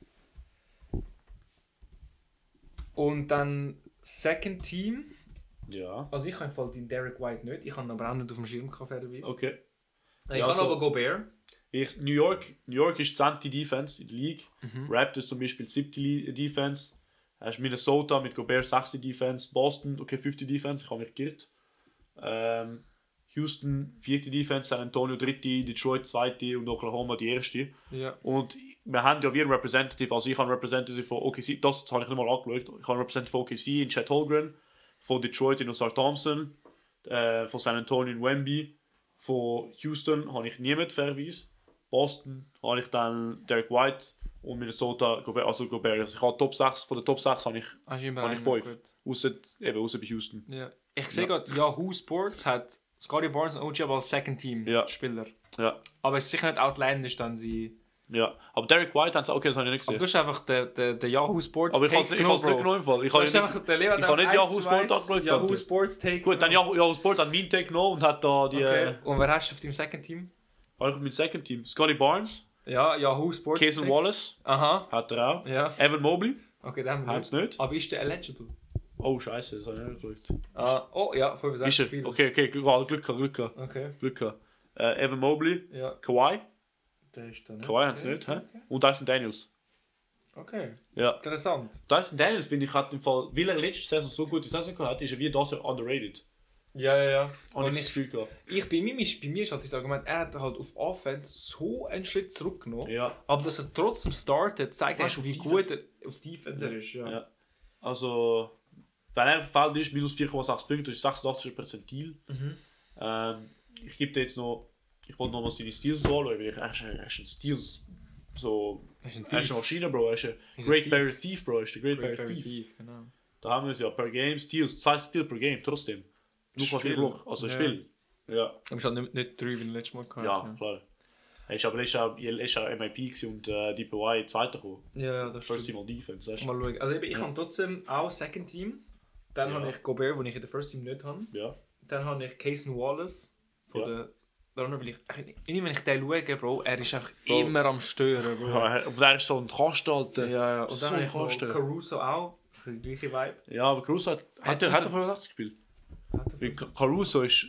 Und dann Second Team. Ja. Also ich habe im Fall den Derek White nicht. Ich habe ihn aber auch nicht auf dem Schirm gehabt, fairerweise. Okay. Ich Ja, habe also- aber Gobert. Ich, New York, New York ist die zehnte Defense in der League. Mhm. Raptors zum Beispiel siebte Li- Defense. Hast Minnesota mit Gobert sechste Defense. Boston, okay, fünfte Defense, ich habe mich geirrt. Ähm, Houston vierte Defense, San Antonio dritte, Detroit zweite und Oklahoma die erste. Ja. Und wir haben ja wie ein Representative, also ich habe ein Representative von O K C, das habe ich nicht mal angeschaut. Ich habe ein Representative von O K C in Chet Holmgren, von Detroit in Osar Thompson, äh, von San Antonio in Wemby, von Houston habe ich niemand, fairerweise. Boston habe ich dann Derek White und Minnesota, Gobert, also Gobert. Also ich habe Top sechs, von den Top sechs habe ich, Hast du immer habe ich einen? fünf. Gut. Ausser, eben, ausser bei Houston. Ja. Ich sehe Ja. gerade, Yahoo Sports hat Scotty Barnes und O G aber als Second Team Ja. Spieler. Ja, Aber es ist sicher nicht outlandish dann sie. ja. Aber Derek White haben sie, okay, das habe ich nicht Aber gesehen. du hast einfach den, den, den Yahoo Sports Aber ich habe es Take nicht genommen, Bro. genommen im Fall. Ich Du habe hast nicht, einfach den Leo ich habe nicht Yahoo Sport angeschaut, Yahoo Tante. Sports Take gut, dann Yahoo, Yahoo Sport hat meinen Take genommen und hat da die... Okay. Äh, Und wer hast du auf deinem Second Team? habe ich mit Second Team. Scotty Barnes, Ja, Yahoo Sports Cason Take. Wallace, Aha. hat er auch. Ja. Evan Mobley, Okay, den haben wir hat es nicht. Aber ist der eligible? Oh, scheiße, das habe ich nicht geschaut. Ah, oh ja, Ist fünfundsechzig er? Spiele. Okay, okay, Glück gehabt, Glück gehabt, Glück gehabt. Okay. Glück gehabt. Äh, Evan Mobley, Ja, Kawhi, der ist da nicht. Kawhi haben es okay. nicht, hä? Okay. Und Dyson Daniels. Okay. Ja. Interessant. Dyson Daniels, finde ich, hat im Fall, weil er letzte Saison so gute Saison gehabt hat, ist er wie das Jahr underrated. Ja, ja, ja. Habe Und ich das ich, Gefühl gehabt. ich, bei, mir ist, bei mir ist halt das Argument, er hat halt auf Offense so einen Schritt zurückgenommen. Ja. Aber dass er trotzdem startet, zeigt Weißt du, eigentlich, auf wie Defense- gut er auf Defense er ist. Ja. Ja. Also, wenn er verfällt ist, minus vier Komma sechs Punkte, das ist sechsundachtzig Perzentil. Mhm. Ähm, ich gebe dir jetzt noch, ich wollte noch mal seine Steals anschauen, weil ich, er ist ein, er ist ein Steals, so, Er ist ein er ist Thief. eine Maschine, Bro, er ist ein He's a Great thief. Barrier Thief, Bro, er ist der Great, Great Barrier Barrier Thief. Thief, genau. Da haben wir es ja, per Game Steals, zwei Steals per Game, trotzdem. Nur Ist von vier viel. Block, also ist Ja. viel. Ja, Du bist halt nicht, nicht drei wie beim letzten Mal gehabt. ja, klar. Er ist aber letztes Jahr, letztes Jahr M I P gewesen und äh, die P Y Zweiter gekommen. Ja, ja, das First stimmt. Team on Defense, weißt du? Mal schauen. Also eben, ich Ja. habe trotzdem auch Second Team. Dann Ja. habe ich Gobert, den ich in der First Team nicht habe. Ja. Dann habe ich Cason Wallace. Von Ja. der, darum will ich, irgendwie, wenn ich den schaue, Bro, er ist einfach Bro. immer am Stören, Bro. Ja, und er ist so ein Kasten, Alter. Ja, ja. Und So dann habe ich noch Kasten. Caruso auch. Für die gleiche Vibe. Ja, aber Caruso hat, hat, er, hat er fünfundachtzig gespielt. Hat er Weil fünfundachtzig? Caruso ist,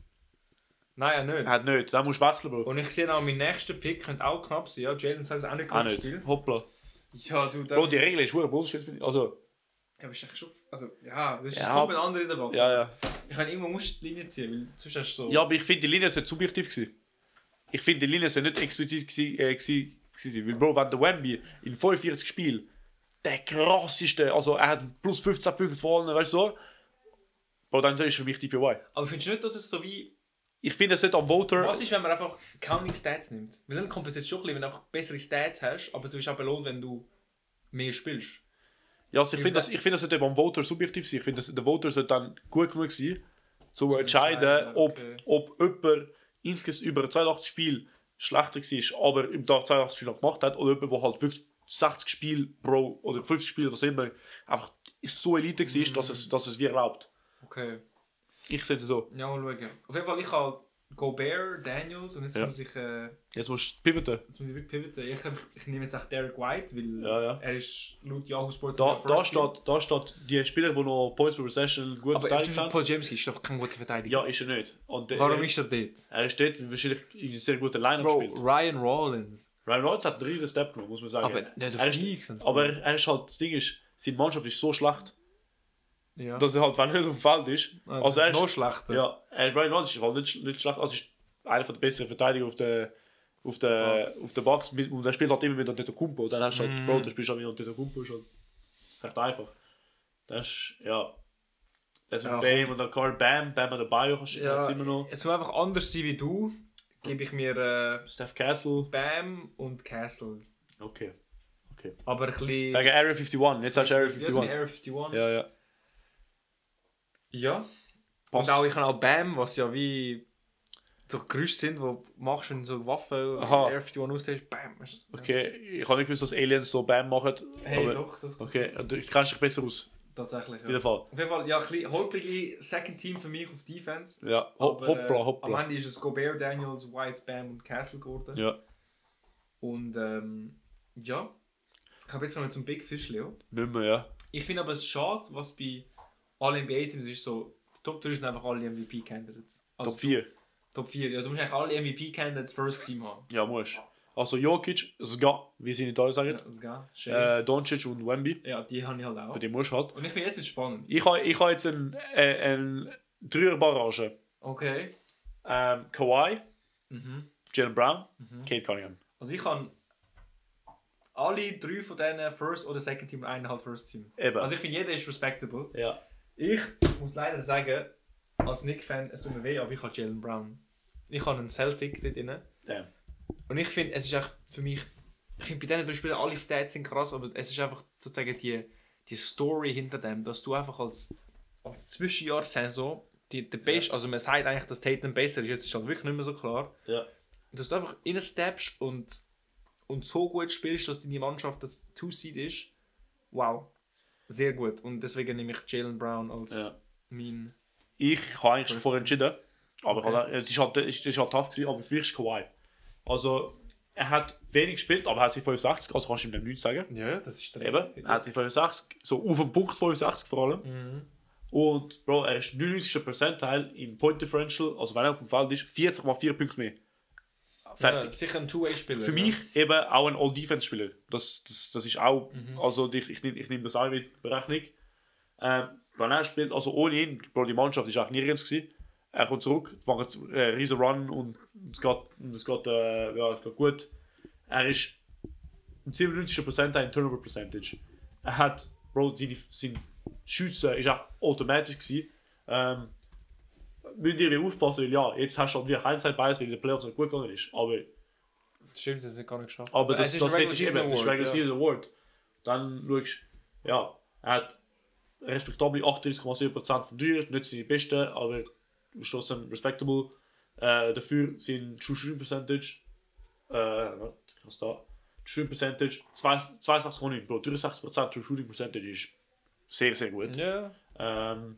Nein, er nicht. hat nicht, da musst du wechseln, Bro. Und ich sehe auch, mein nächster Pick könnte auch knapp sein. Ja, Jalen sagt es auch nicht Auch gut nicht. Spiel. Hoppla. Ja, du, Bro, die Regel ist wirklich Bullshit, finde ich. Also, Ja, aber ist echt schon... Also, ja, das ist Ja. komplett andere Debatte. ja, ja. Ich kann irgendwo musst du die Linie ziehen, weil sonst hast du so... Ja, aber ich finde, die Linie sollte subjektiv sein. Ich finde, die Linie sollte nicht explizit gewesen, äh, gewesen, gewesen sein. Weil, Bro, wenn der Wemby in fünfundvierzig Spielen der krasseste, also er hat plus fünfzehn Punkte vor allem, weißt du so. Bro, dann ist für mich D P Y. Aber findest du nicht, dass es so wie... Ich finde es nicht am Voter... Was ist, wenn man einfach Counting Stats nimmt? Weil dann kommt es jetzt schon ein bisschen, wenn du einfach bessere Stats hast, aber du bist auch belohnt, wenn du mehr spielst. Ja, also ich finde das, ich find das nicht am Voter subjektiv sein. Ich finde, der Voter sollte dann gut genug sein, um zu entscheiden, ob, okay. ob jemand insgesamt über zweiundachtzig Spiele schlechter war, aber im Tag zweiundachtzig Spiele noch gemacht hat, oder jemand, der halt wirklich sechzig Spiele pro oder fünfzig Spiele, was immer, einfach so Elite war, mm. dass, es, dass es wie erlaubt. Okay. Ich sehe es so. Ja, mal schauen. Auf jeden Fall, ich habe Gobert, Daniels und jetzt Ja. muss ich... Äh, Jetzt musst du pivoten. jetzt muss ich wirklich pivoten. Ich, ich nehme jetzt auch Derek White, weil Ja, ja. er ist laut Yahoo Sports... Da, der da, First Team. steht, da steht die Spieler, die noch Points per Possession gut Aber verteidigt zum haben. Paul James ist doch kein guter Verteidiger. Ja, ist er nicht. Und der- Warum er, ist er dort? er ist dort, weil wahrscheinlich in einer sehr guten Line-Up Bro, spielt. Ryan Rollins. Ryan Reynolds hat einen riesen Step genommen, muss man sagen. Aber nicht auf er ist, Defense. Aber er, er ist halt, das Ding ist, seine Mannschaft ist so schlecht, Ja. dass er halt, wenn er nicht auf dem Feld ist, Ah, also er noch ist, schlechter. ja, er, Ryan Reynolds ist halt nicht, nicht schlecht, also ist einer der besseren Verteidiger auf der auf der, Bucks. auf der Box, und er spielt halt immer mit Antetokounmpo, dann hast du halt, Mhm. Bro, du spielst halt mit Antetokounmpo, ist halt recht einfach. Das ist, ja, das mit Ja, Bam und dann Carl Bam, Bam und der Bio kannst du Ja, jetzt immer noch. es soll einfach anders sein wie du. Gebe ich mir äh, Steph Castle, Bam und Castle. okay. Okay. Aber ein bisschen... Wegen Area einundfünfzig, jetzt hast du Area Ja, so einundfünfzig. eine Area fifty-one. Ja, ja. Ja. Passt. Und auch, ich habe auch Bam, was ja wie so Gerüste sind, wo du machst, wenn du so Waffen Aha. Area fifty-one austauschst. Bam. Okay, ich habe nicht gewusst, dass Aliens so Bam machen. Hey, aber, doch, doch, doch. Okay, du kennst dich besser aus. Tatsächlich, Auf jeden ja. Fall. Auf jeden Fall, ja, ein bisschen holprige Second Team für mich auf Defense. Ja, Ho Aber, hoppla, äh, Am hoppla. Ende ist es Gobert, Daniels, White, Bam und Castle geworden. Ja, Und ähm, ja, ich habe jetzt noch mal zum Big Fish, Leo. nicht mehr, ja. Ich finde aber es schade, was bei allen N B A-Teams ist so, die Top drei sind einfach alle M V P-Candidates. Also Top vier. Top vier, ja, du musst eigentlich alle M V P-Candidates First Team haben. Ja, musst. Also Jokic, Sga, wie sie in Italien sagen. Ja, das geht. Schön. Äh, Doncic und Wemby. Ja, die habe ich halt auch. Bei dem musst du halt. Und ich finde jetzt ist spannend. Ich habe ich ha jetzt eine ein, ein Dreier-Barrage. Okay. Ähm, Kawhi, Mhm. Jalen Brown, Mhm. Kate Cunningham. Also ich kann alle drei von denen First oder Second Team, einen halt First Team. Eben. Also ich finde, jeder ist respectable. Ja. Ich muss leider sagen, als Knick-Fan, es tut mir weh, aber ich habe Jalen Brown. Ich habe einen Celtic dort drin. Damn. Und ich finde, es ist echt für mich, ich finde bei diesen drei Spielen, alle Stats sind krass, aber es ist einfach sozusagen die, die Story hinter dem, dass du einfach als, als Zwischenjahrsaison die, der Beste, also man sagt eigentlich, dass Tatum besser ist, jetzt ist es halt wirklich nicht mehr so klar, Ja. dass du einfach reinsteppst und, und so gut spielst, dass deine Mannschaft das Two-Seed ist, wow, sehr gut. Und deswegen nehme ich Jalen Brown als Ja. mein... Ich habe eigentlich schon First vorher entschieden. Aber Okay. ich habe- es ist halt, es ist halt tough gewesen, aber für mich ist Kawhi. Also, er hat wenig gespielt, aber er hat sich fünfundsechzig, also kannst du ihm dann nichts sagen. Ja, das ist der... Eben, er hat sich fünfundsechzig, so auf den Punkt fünfundsechzig vor allem. Mhm. Und Bro, er ist neunundneunzig Percentile im Point Differential, also wenn er auf dem Feld ist, vierzig Komma vier Punkte mehr. Fertig. Ja, sicher ein Two-Way-Spieler. Für ja. mich eben auch ein All-Defense-Spieler. Das, das, das ist auch, Mhm. also ich, ich, nehm- ich nehme das auch mit Berechnung. Ähm, wenn er spielt, also ohne ihn, Bro, die Mannschaft ist auch nirgends gewesen. Er kommt zurück, macht einen äh, riesen Run und es geht, und es geht, äh, ja, es geht gut. Er ist im siebenundneunzig Percentile in Turnover Percentage. Er hat, Bro, seine, sein Schützen ist auch automatisch gewesen. Ähm, müsst ihr aufpassen, weil ja, jetzt hast du halt wieder Hindsight-Bias, weil der Playoffs nicht gut gegangen ist. Aber Das stimmt, das ist gar nicht geschafft. aber das, es ist das, ein das, Regular ist eben, Season das ist Regular Award, Season Award. Dann schaust du, ja, er hat respektable achtunddreißig Komma sieben Prozent von Dreier, nicht seine beste, aber trotzdem respectable. Äh, dafür sind True Shooting Percentage, äh, warte, ich hab's da, True Shooting Percentage zweiundsechzig Komma neun, Bro, dreiundsechzig Prozent True Shooting Percentage ist sehr, sehr gut. Ja. Ähm,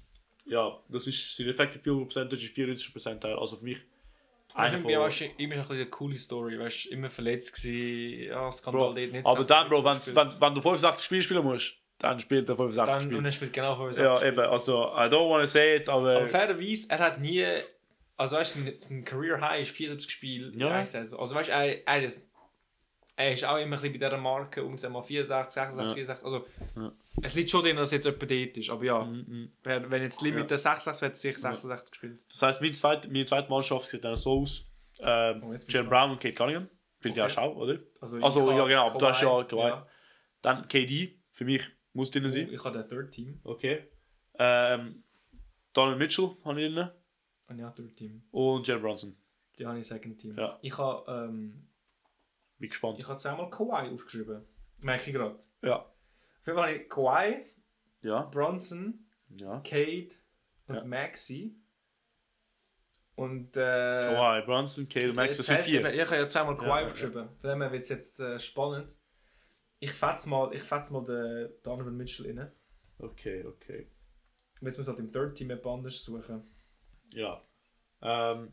ja, das ist die Effective Field Goal Percentage ist vierundneunzig Prozent, also für mich einer Ich von... bin auch immer ein bisschen eine coole Story, weißt du, immer verletzt gewesen, ja, Skandal Bro, dort nicht. aber sechzig dann, Bro, wenn, gespielt. wenn, wenn du fünfundsechzig Spiele spielen musst, dann spielt er fünfundsechzig dann, und Spiele. er spielt genau fünfundsechzig Ja, Spiele. eben, also, I don't want to say it, aber... Aber fairerweise, er hat nie, also weißt du, sein, sein Career High ist vierundsiebzig Spiele in Ja. einer Saison. Also weißt du, er, er, ist, er ist auch immer ein bisschen bei dieser Marke, ungefähr mal vierundsechzig, sechsundsechzig, Ja. vierundsechzig, also Ja. es liegt schon drin, dass jetzt jemand dort ist, aber ja, Mhm. wenn wenn jetzt das Limit Ja. sechsundsechzig wäre, hätte sicher sechsundsechzig gespielt. Das heisst, meine zweite, meine zweite Mannschaft sieht dann so aus. Ähm, Oh, jetzt bin ich Jalen Brown und Kate Cunningham. Finde Okay. ich auch, oder? Also, Also, ich ja habe genau, du hast ja Kawhi, Kawhi. Dann K D, für mich muss drin sein. Ich habe den Third Team. Okay. Ähm, Donovan Mitchell habe ich drin. Und ja, Third Team. Und Jalen Brunson. Die habe ich Second Team. Ja. Ich habe ähm, Bin gespannt. ich habe zweimal Kawhi aufgeschrieben. Merke ich gerade. Ja. Auf jeden Fall habe ich Kawhi, Ja. Bronson, Ja. Cade und Ja. Maxi. Und äh, Kawhi, Brunson, Cade und Max, das sind fällt- vier. Ich habe ja zweimal Kawhi Ja, ja. aufgeschrieben. Von dem her wird es jetzt äh, spannend. Ich fetze mal, ich fetze mal den Donovan Mitchell rein. Okay, okay. Jetzt muss halt im Third Team jemand anders suchen. Ja. Ähm.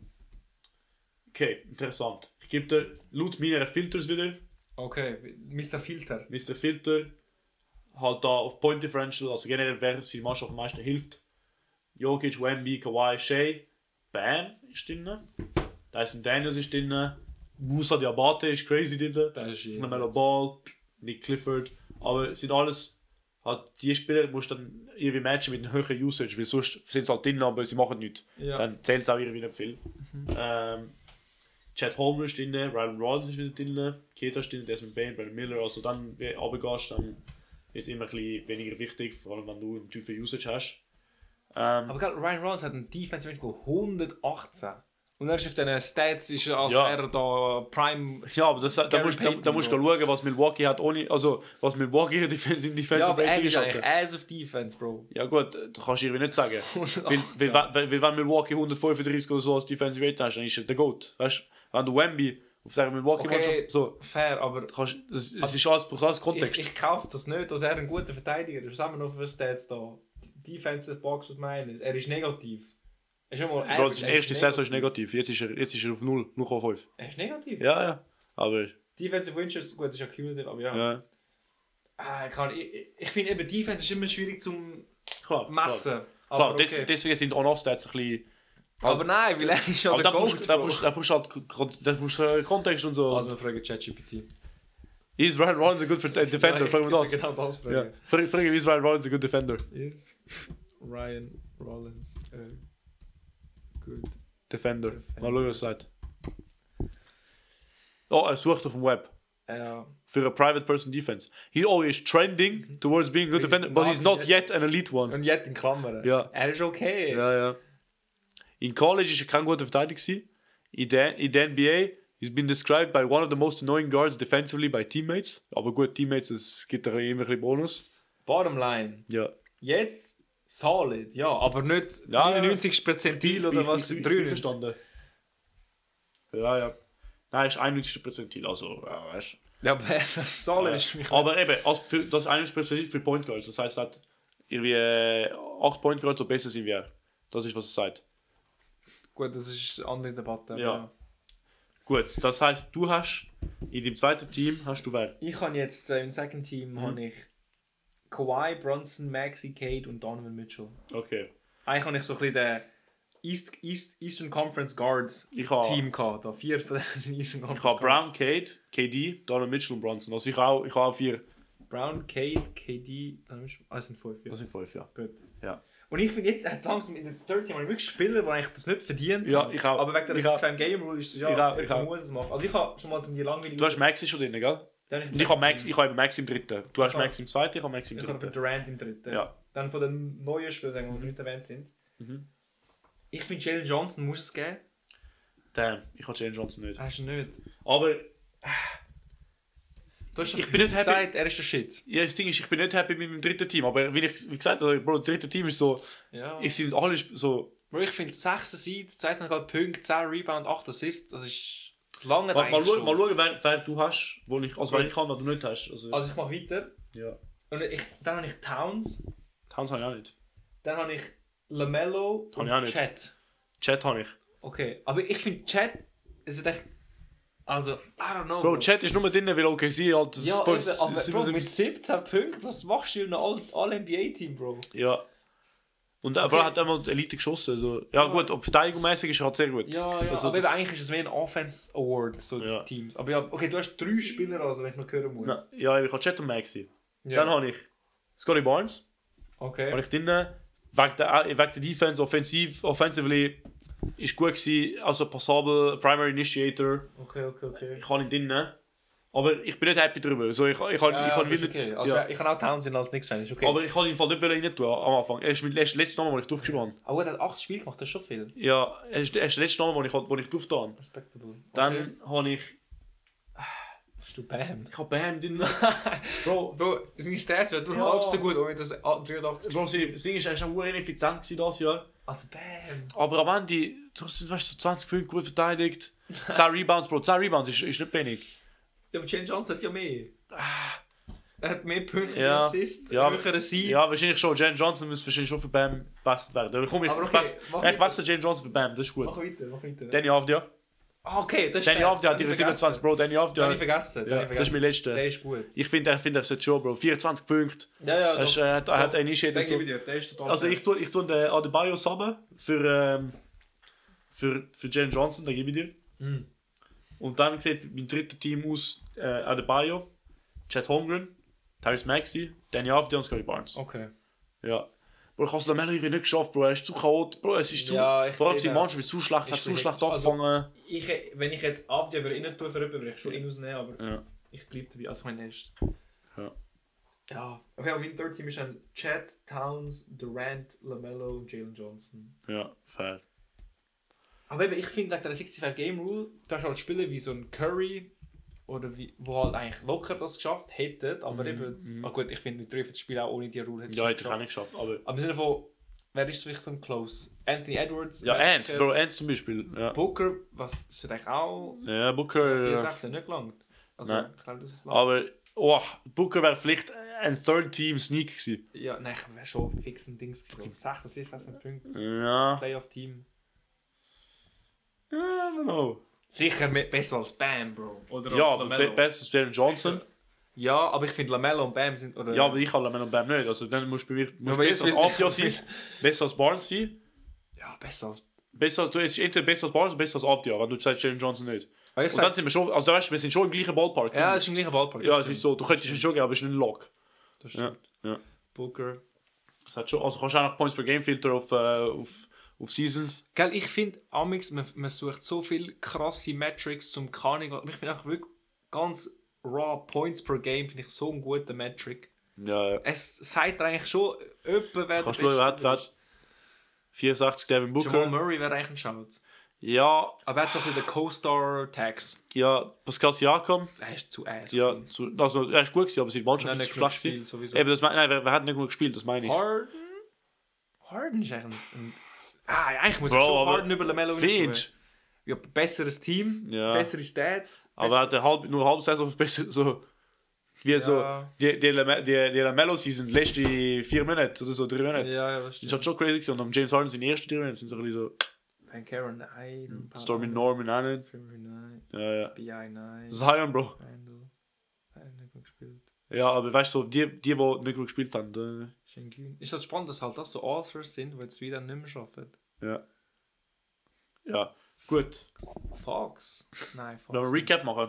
Okay, interessant. Ich gebe dir laut meiner Filters wieder. Okay, Mister Filter. Mister Filter halt da auf Point Differential, also generell wer seine Mannschaft am meisten hilft. Jokic, Wemby, Kawhi, Shea, Bam ist drin. Dyson Daniels ist drin. Musa Diabate ist crazy drin. Das ist Lamelo Ball, Nick Clifford. Aber es sind alles halt die Spieler, musst du dann irgendwie matchen mit einem höheren Usage, weil sonst sind sie halt drin, aber sie machen nichts. Ja. Dann zählt es auch irgendwie nicht viel. Mhm. Ähm, Chad Holmgren ist drin, Rylan Rollins ist wieder drin, Keita ist drin, Desmond Bain, Brandon Miller. Also dann, wenn du runtergehst, dann ist es immer ein bisschen weniger wichtig, vor allem wenn du einen tiefen Usage hast. Ähm, Aber gerade Ryan Rollins hat einen Defense Rating von hundertachtzehn. Und er ist auf diesen Stats, ist er, als Ja. er da Prime... ja, aber das, da Gary musst, da, Payton, da musst du Bro. schauen, was Milwaukee hat, ohne, also was Milwaukee in Defense, in Defensive Ja, aber er Rating ist eigentlich Alter. Ass of Defense, Bro. Ja gut, das kannst du irgendwie nicht sagen. weil, hundertachtzehn. weil, weil, weil wenn Milwaukee hundertfünfunddreißig oder so als Defensive Rating hast, dann ist er der Goat. Weißt du, wenn du Wemby auf der Milwaukee-Mannschaft Okay, so, fair, aber kannst, das, das ist alles, alles Kontext. ich, ich kaufe das nicht, dass er ein guter Verteidiger ist. Was haben wir noch für Stats da? Die Defensive Box, was meinen? Er ist negativ. Er ist schon mal Bro, seine er erste Saison ist negativ, jetzt ist er, jetzt ist er auf null, null Komma fünf. Er ist negativ? Ja, ja, aber Defensive Wins ist gut, das ist ja cumulative, aber ja. ja, Ah, ich kann, ich, ich finde eben, Defense ist immer schwierig zum klar. messen. Klar, Aber, klar okay. des, deswegen sind On-Off-Stats ein bisschen... aber nein, weil er ist ja Aber der da Goat, musst da Bro. musst da musst halt Kon- da musst du, äh, Kontext und so. Also wir fragen ChatGPT. Is Ryan Rollins a good defender? Ja, ich Fragen wir das. könnte genau das fragen. Ja. Frage, frage, is Ryan Rollins a good defender? Is Ryan Rollins a good... Defender. Defender. Mal schauen, was er sagt. Oh, er sucht auf dem Web. Ja. Für a private person defense. He always trending towards being a good He's defender, but he's not not yet- yet an elite one. Und jetzt in Klammern. Ja. Er ist okay. Ja, ja. In college ist er kein guter Verteidiger gewesen. In der, in der N B A he's been described by one of the most annoying guards defensively by teammates. Aber gut, Teammates, es gibt da immer ein bisschen Bonus. Bottom line. Ja. Jetzt solid, ja, aber nicht Ja, neunundneunzig Perzentil oder was? Ich bin dreiundneunzig. verstanden. Ja, ja. Nein, ist einundneunzig Perzentil, also, ja, weißt Ja, aber das solid du. ist für mich. Aber eben, als für, das ist einundneunzig Perzentil für Point Guards. Das heißt, er hat irgendwie äh, acht Point Guards, so besser sind wie er. Das ist, was er sagt. Gut, das ist eine andere Debatte. aber Ja. Gut, das heißt, du hast in deinem zweiten Team hast du wer? Ich habe jetzt äh, im Second Team Mhm. habe ich Kawhi, Bronson, Maxi, Cade und Donovan Mitchell. Okay. Eigentlich habe ich so ein bisschen den East, East, Eastern Conference Guards Ich habe Team gehabt. Da vier von denen sind Eastern ich Conference habe Brown, Guards. Cade, K D, Donovan Mitchell und Bronson. Also ich habe ich habe auch vier. Brown, Cade, K D, Donovan Mitchell. Ah, das sind fünf. Ja. Das sind fünf, ja. Gut. Ja. Und ich finde jetzt, jetzt langsam in der Third Team habe ich wirklich Spieler, die eigentlich das nicht verdient Ja, haben. ich auch. Aber wegen der Ich auch. Fan Game Rule ist das ja, Ich auch, ich jemand auch. muss es machen. Also ich habe schon mal um die langweilige... Du hast Maxi schon drin, gell? Dann habe Und ich habe Max, ich habe eben Max im dritten. Du hast Ich habe- Max im zweiten, ich habe Max im Ich habe für dritten. Durant im dritten. Ja. Dann von den neuen Spielern, sagen wir, die nicht erwähnt sind. Mhm. Ich finde, Jalen Johnson muss es geben. Damn, ich habe Jalen Johnson nicht. Hast du nicht. Aber Du hast doch Ich bin nicht happy- gesagt, er ist der Shit. ja, das Ding ist, ich bin nicht happy mit meinem dritten Team. Aber wie ich wie gesagt habe, Bro, das dritte Team ist so, Ja. ich sind alle so. Bro, ich finde, sechs Seeds, zweiundzwanzig Punkte, zehn Rebound, acht Assists, das ist lange Mal, mal, eigentlich schauen, schon. mal schauen, wer, wer du hast, wo ich, also wer Gut. ich kann, was du nicht hast. Also, Also ich mache weiter. ja. Und ich, dann habe ich Towns, Towns habe ich auch nicht. dann habe ich LaMelo Habe ich auch und nicht. Chat. Chat habe ich. Okay, aber ich finde Chat, es ist echt, also, I don't know. Bro, Chat ist nur drin, weil O K C halt. Ja, voll- eben, aber s- Bro, s- mit siebzehn Punkten, was machst du in einem All-N B A-Team, Bro? Ja. Und Okay. aber er hat einmal die Elite geschossen. Also, ja, Ja. gut, ob verteidigungsmäßig ist er halt sehr gut. Ja, ja, also, aber eben, das- eigentlich ist es wie ein Offense-Award, so Ja. Teams. Aber ja, okay, du hast drei Spieler, also wenn ich noch hören muss. Na, ja, ich habe Chat und Maxi. Ja. Dann habe ich Scotty Barnes. Okay. Habe ich drin. Wegen der, wegen der Defense, offensiv, offensively ist gut gewesen. Also passabel, Primary Initiator. Okay, okay, okay. Ich habe ihn drin. Aber ich bin nicht happy darüber. So, ich, ich, ich, Ja, ich, ja, ich, ist okay. Also, ja. ich kann auch Townsend als nichts fan, ist okay. Aber ich kann ihn im Fall nicht rein tun am Anfang. Er ist mein letztes, letztes Name, den ich draufgeschrieben habe. Aber er hat acht Spiele gemacht, das ist schon viel. Ja, er ist, er ist der letzte Name, den ich, den ich drauf habe. Respectable. Okay. Dann habe ich... Hast du Bam? Ich habe Bam drin. Bro, Bro, seine Stats werden nur Ja. halb so gut, ohne dass er dreiundachtzig Bro, sie- das Ding ist, er war auch ineffizient dieses Jahr. Also Bam! Aber am Ende, trotzdem, weißt du, so zwanzig Punkte gut verteidigt. zehn Rebounds, Bro. zehn Rebounds ist, ist nicht wenig. Ja, aber Jalen Johnson hat ja mehr. Er hat mehr Punkte, Ja. mehr Assists, Ja, höhere Seeds. Ja, wahrscheinlich schon. Jalen Johnson müsste wahrscheinlich schon für Bam gewechselt werden. Aber komm, ich, Aber ich, okay, wechsle, mach ich weiter. wechsle Jalen Johnson für Bam, das ist gut. Mach weiter, mach weiter. Danny Avdia. Ah, okay, das ist Danny fair. Avdia hat Den ihre hab ich siebenundzwanzig, vergessen. Bro. Danny Avdia. Den habe ich vergessen. den Ja, hab ich das ist mein vergessen. letzter. Der ist gut. Ich finde, er findet es schon, Bro. vierundzwanzig Punkte. Ja, ja, Er, ist, doch. er hat, er hat eine Initiative. Den gebe ich dir, der ist total Also fair. ich tue, ich tue den Adebayo zusammen für, ähm, für, für Jalen Johnson, den gebe ich dir. Mhm. Und dann sieht mein drittes Team aus äh, Adebayo, Chet Holmgren, Tyrese Maxey, Danny Avdia und Scotty Barnes. Okay. Ja. Bro, ich habe es Lamello irgendwie nicht geschafft, Bro. Er ist zu chaotisch, Bro. Es ist zu... Ja, ich vor allem sehe seine das. Mannschaft ist zu schlecht, hat Ist zu richtig. schlecht Also- angefangen. Ich, wenn ich jetzt Abdia würde rein tun für jemanden, würde ich schon ihn rausnehmen, aber Ja. ich bleibe dabei. Also mein erst. Ja. Ja. Okay, mein Third Team ist dann Chet, Towns, Durant, LaMelo und Jalen Johnson. Ja, fair. Aber eben, ich finde, like, der fünfundsechzig Game Rule, da hast du halt Spieler wie so ein Curry, oder wie, wo halt eigentlich locker das geschafft hätten, aber Mhm, eben, mhm. ah gut, ich finde, wir treffen das Spiel auch ohne die Rule. hätten Ja, sie hätte ich auch nicht geschafft, aber... Aber im Sinne von, wer ist vielleicht so ein Close? Anthony Edwards, Ja, Ant, Massacre, Bro, Ant zum Beispiel. Ja, Booker, was ist eigentlich auch ja Booker... vier Äh, sechzehn nicht gelangt. Also, Nein. ich glaube, das ist lang. aber... Oh, Booker wäre vielleicht ein Third-Team-Sneak gewesen. Ja, nein, ich wäre schon fix ein Dings gewesen. sechzehn, sechzehn Punkte. Ja... Playoff-Team. I don't know. Sicher mehr, besser als Bam, Bro. Oder Ja, als aber LaMelo. be besser als Jalen Johnson. Sicher. Ja, aber ich finde LaMelo und Bam sind... Oder, Ja, aber ich habe Lamelo Bam nicht. Also dann musst du bei mir musst aber besser jetzt als will- Avdia sein, besser als Barnes sein. Ja, besser als... Besser als, du bist entweder besser als Barnes oder besser als Avdia, wenn du sagst Jalen Johnson nicht. Aber ich Und sag, dann sind wir schon, also weißt du, wir sind schon im gleichen Ballpark. ja, es ist im gleichen Ballpark. ja, das es ist stimmt. so, du könntest ihn schon geben, aber es ist nicht ein Lock. Das Ja, stimmt. ja. Booker. Das hat schon, also kannst du auch noch Points per Game Filter auf, äh, auf, auf Seasons. Gell, ich finde, Amix, man, man sucht so viele krasse Metrics zum Kaning. Ich finde auch wirklich ganz raw Points per Game, finde ich so ein guter Metric. Ja, ja. Es sagt eigentlich schon, jemand wer Kannst du schauen, wer hat- wer hat vierundsechzig Devin Jamal Booker. Murray wäre eigentlich ein Shout. Ja, Aber er hat doch ein bisschen den Co-Star-Tags. ja, Pascal Siakam. Er ist zu ass. Ja, gewesen. zu, also er ist gut gewesen, aber seine Mannschaft Nein, ist nicht zu genug schlecht gespielt, gewesen. sowieso. Eben, das mein, nein, wer, wer hat nicht gut gespielt, das meine ich. Harden? Harden ist eigentlich ein... Ah, eigentlich muss Bro, ich schon aber Harden über LaMelo Findest tun. Ja, besseres Team, Ja. bessere Stats. aber er hat eine halb, nur eine halbe Saison besser, so, wie so, Ja. die, die, Lame- die, die Lamello-Season, die letzten vier Monate oder so, drei Monate. Ja, ja, das Das ist stimmt. halt schon crazy gewesen. Und am James Harden seine ersten drei Monate sind so ein bisschen Van Karen, nein. so, Stormy Norman auch nicht. Primary, nein. Ja, ja. B I, nein. Zion, Bro. Randall. Er hat nicht gut gespielt. Ja, aber weißt du, so, die, die, die nicht gut gespielt haben, da, Schengen. Ist das spannend, dass halt das so Authors sind, die jetzt wieder nicht mehr arbeiten? ja. Ja, gut. Fox? Nein, Fox. Wenn wir ein Recap machen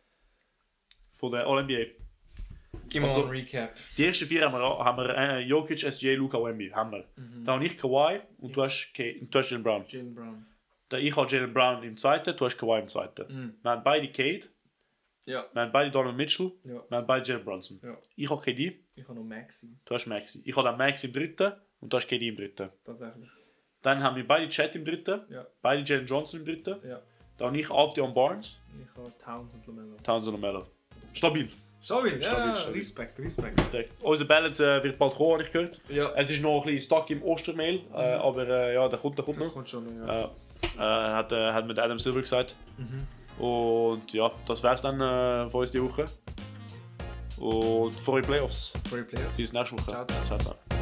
von der All N B A. Gib mir Also- mal ein Recap. Die ersten vier haben wir, haben wir äh, Jokic, S G A, Luka, Wemby. Haben wir. Mhm. Dann habe ich Kawhi und du hast, K du hast Jalen Brown. Jalen Brown. Dann ich habe Jalen Brown im zweiten, du hast Kawhi im zweiten. Mhm. Wir haben beide Kate, Ja. wir haben beide Donovan Mitchell, Ja. wir haben beide Jalen Brunson. Ja. Ich habe K D, Ich habe noch Maxi. du hast Maxi. Ich habe dann Maxi im dritten und du hast K D im dritten. Tatsächlich. Dann haben wir beide Chat im dritten, Ja. beide Jalen Johnson im dritten. Ja. Dann habe ich Avdia und Barnes, Ich habe Towns und LaMelo. Townsend und Melo. Stabil. Stabil, Stabil, ja. stabil. Respekt, Respekt. Respekt. Unser Ballot äh, wird bald kommen, habe ich gehört. Ja. Es ist noch ein bisschen stuck im Ostermail, äh, aber äh, ja, der kommt, der kommt Das noch. kommt schon noch, ja. Äh, äh, hat, äh, hat mit Adam Silver gesagt. Mhm. Und ja, das wär's dann äh, von uns die Woche. Und vor den Playoffs. For your players. Bis nächste Woche. Ciao, ciao. Ciao, ciao.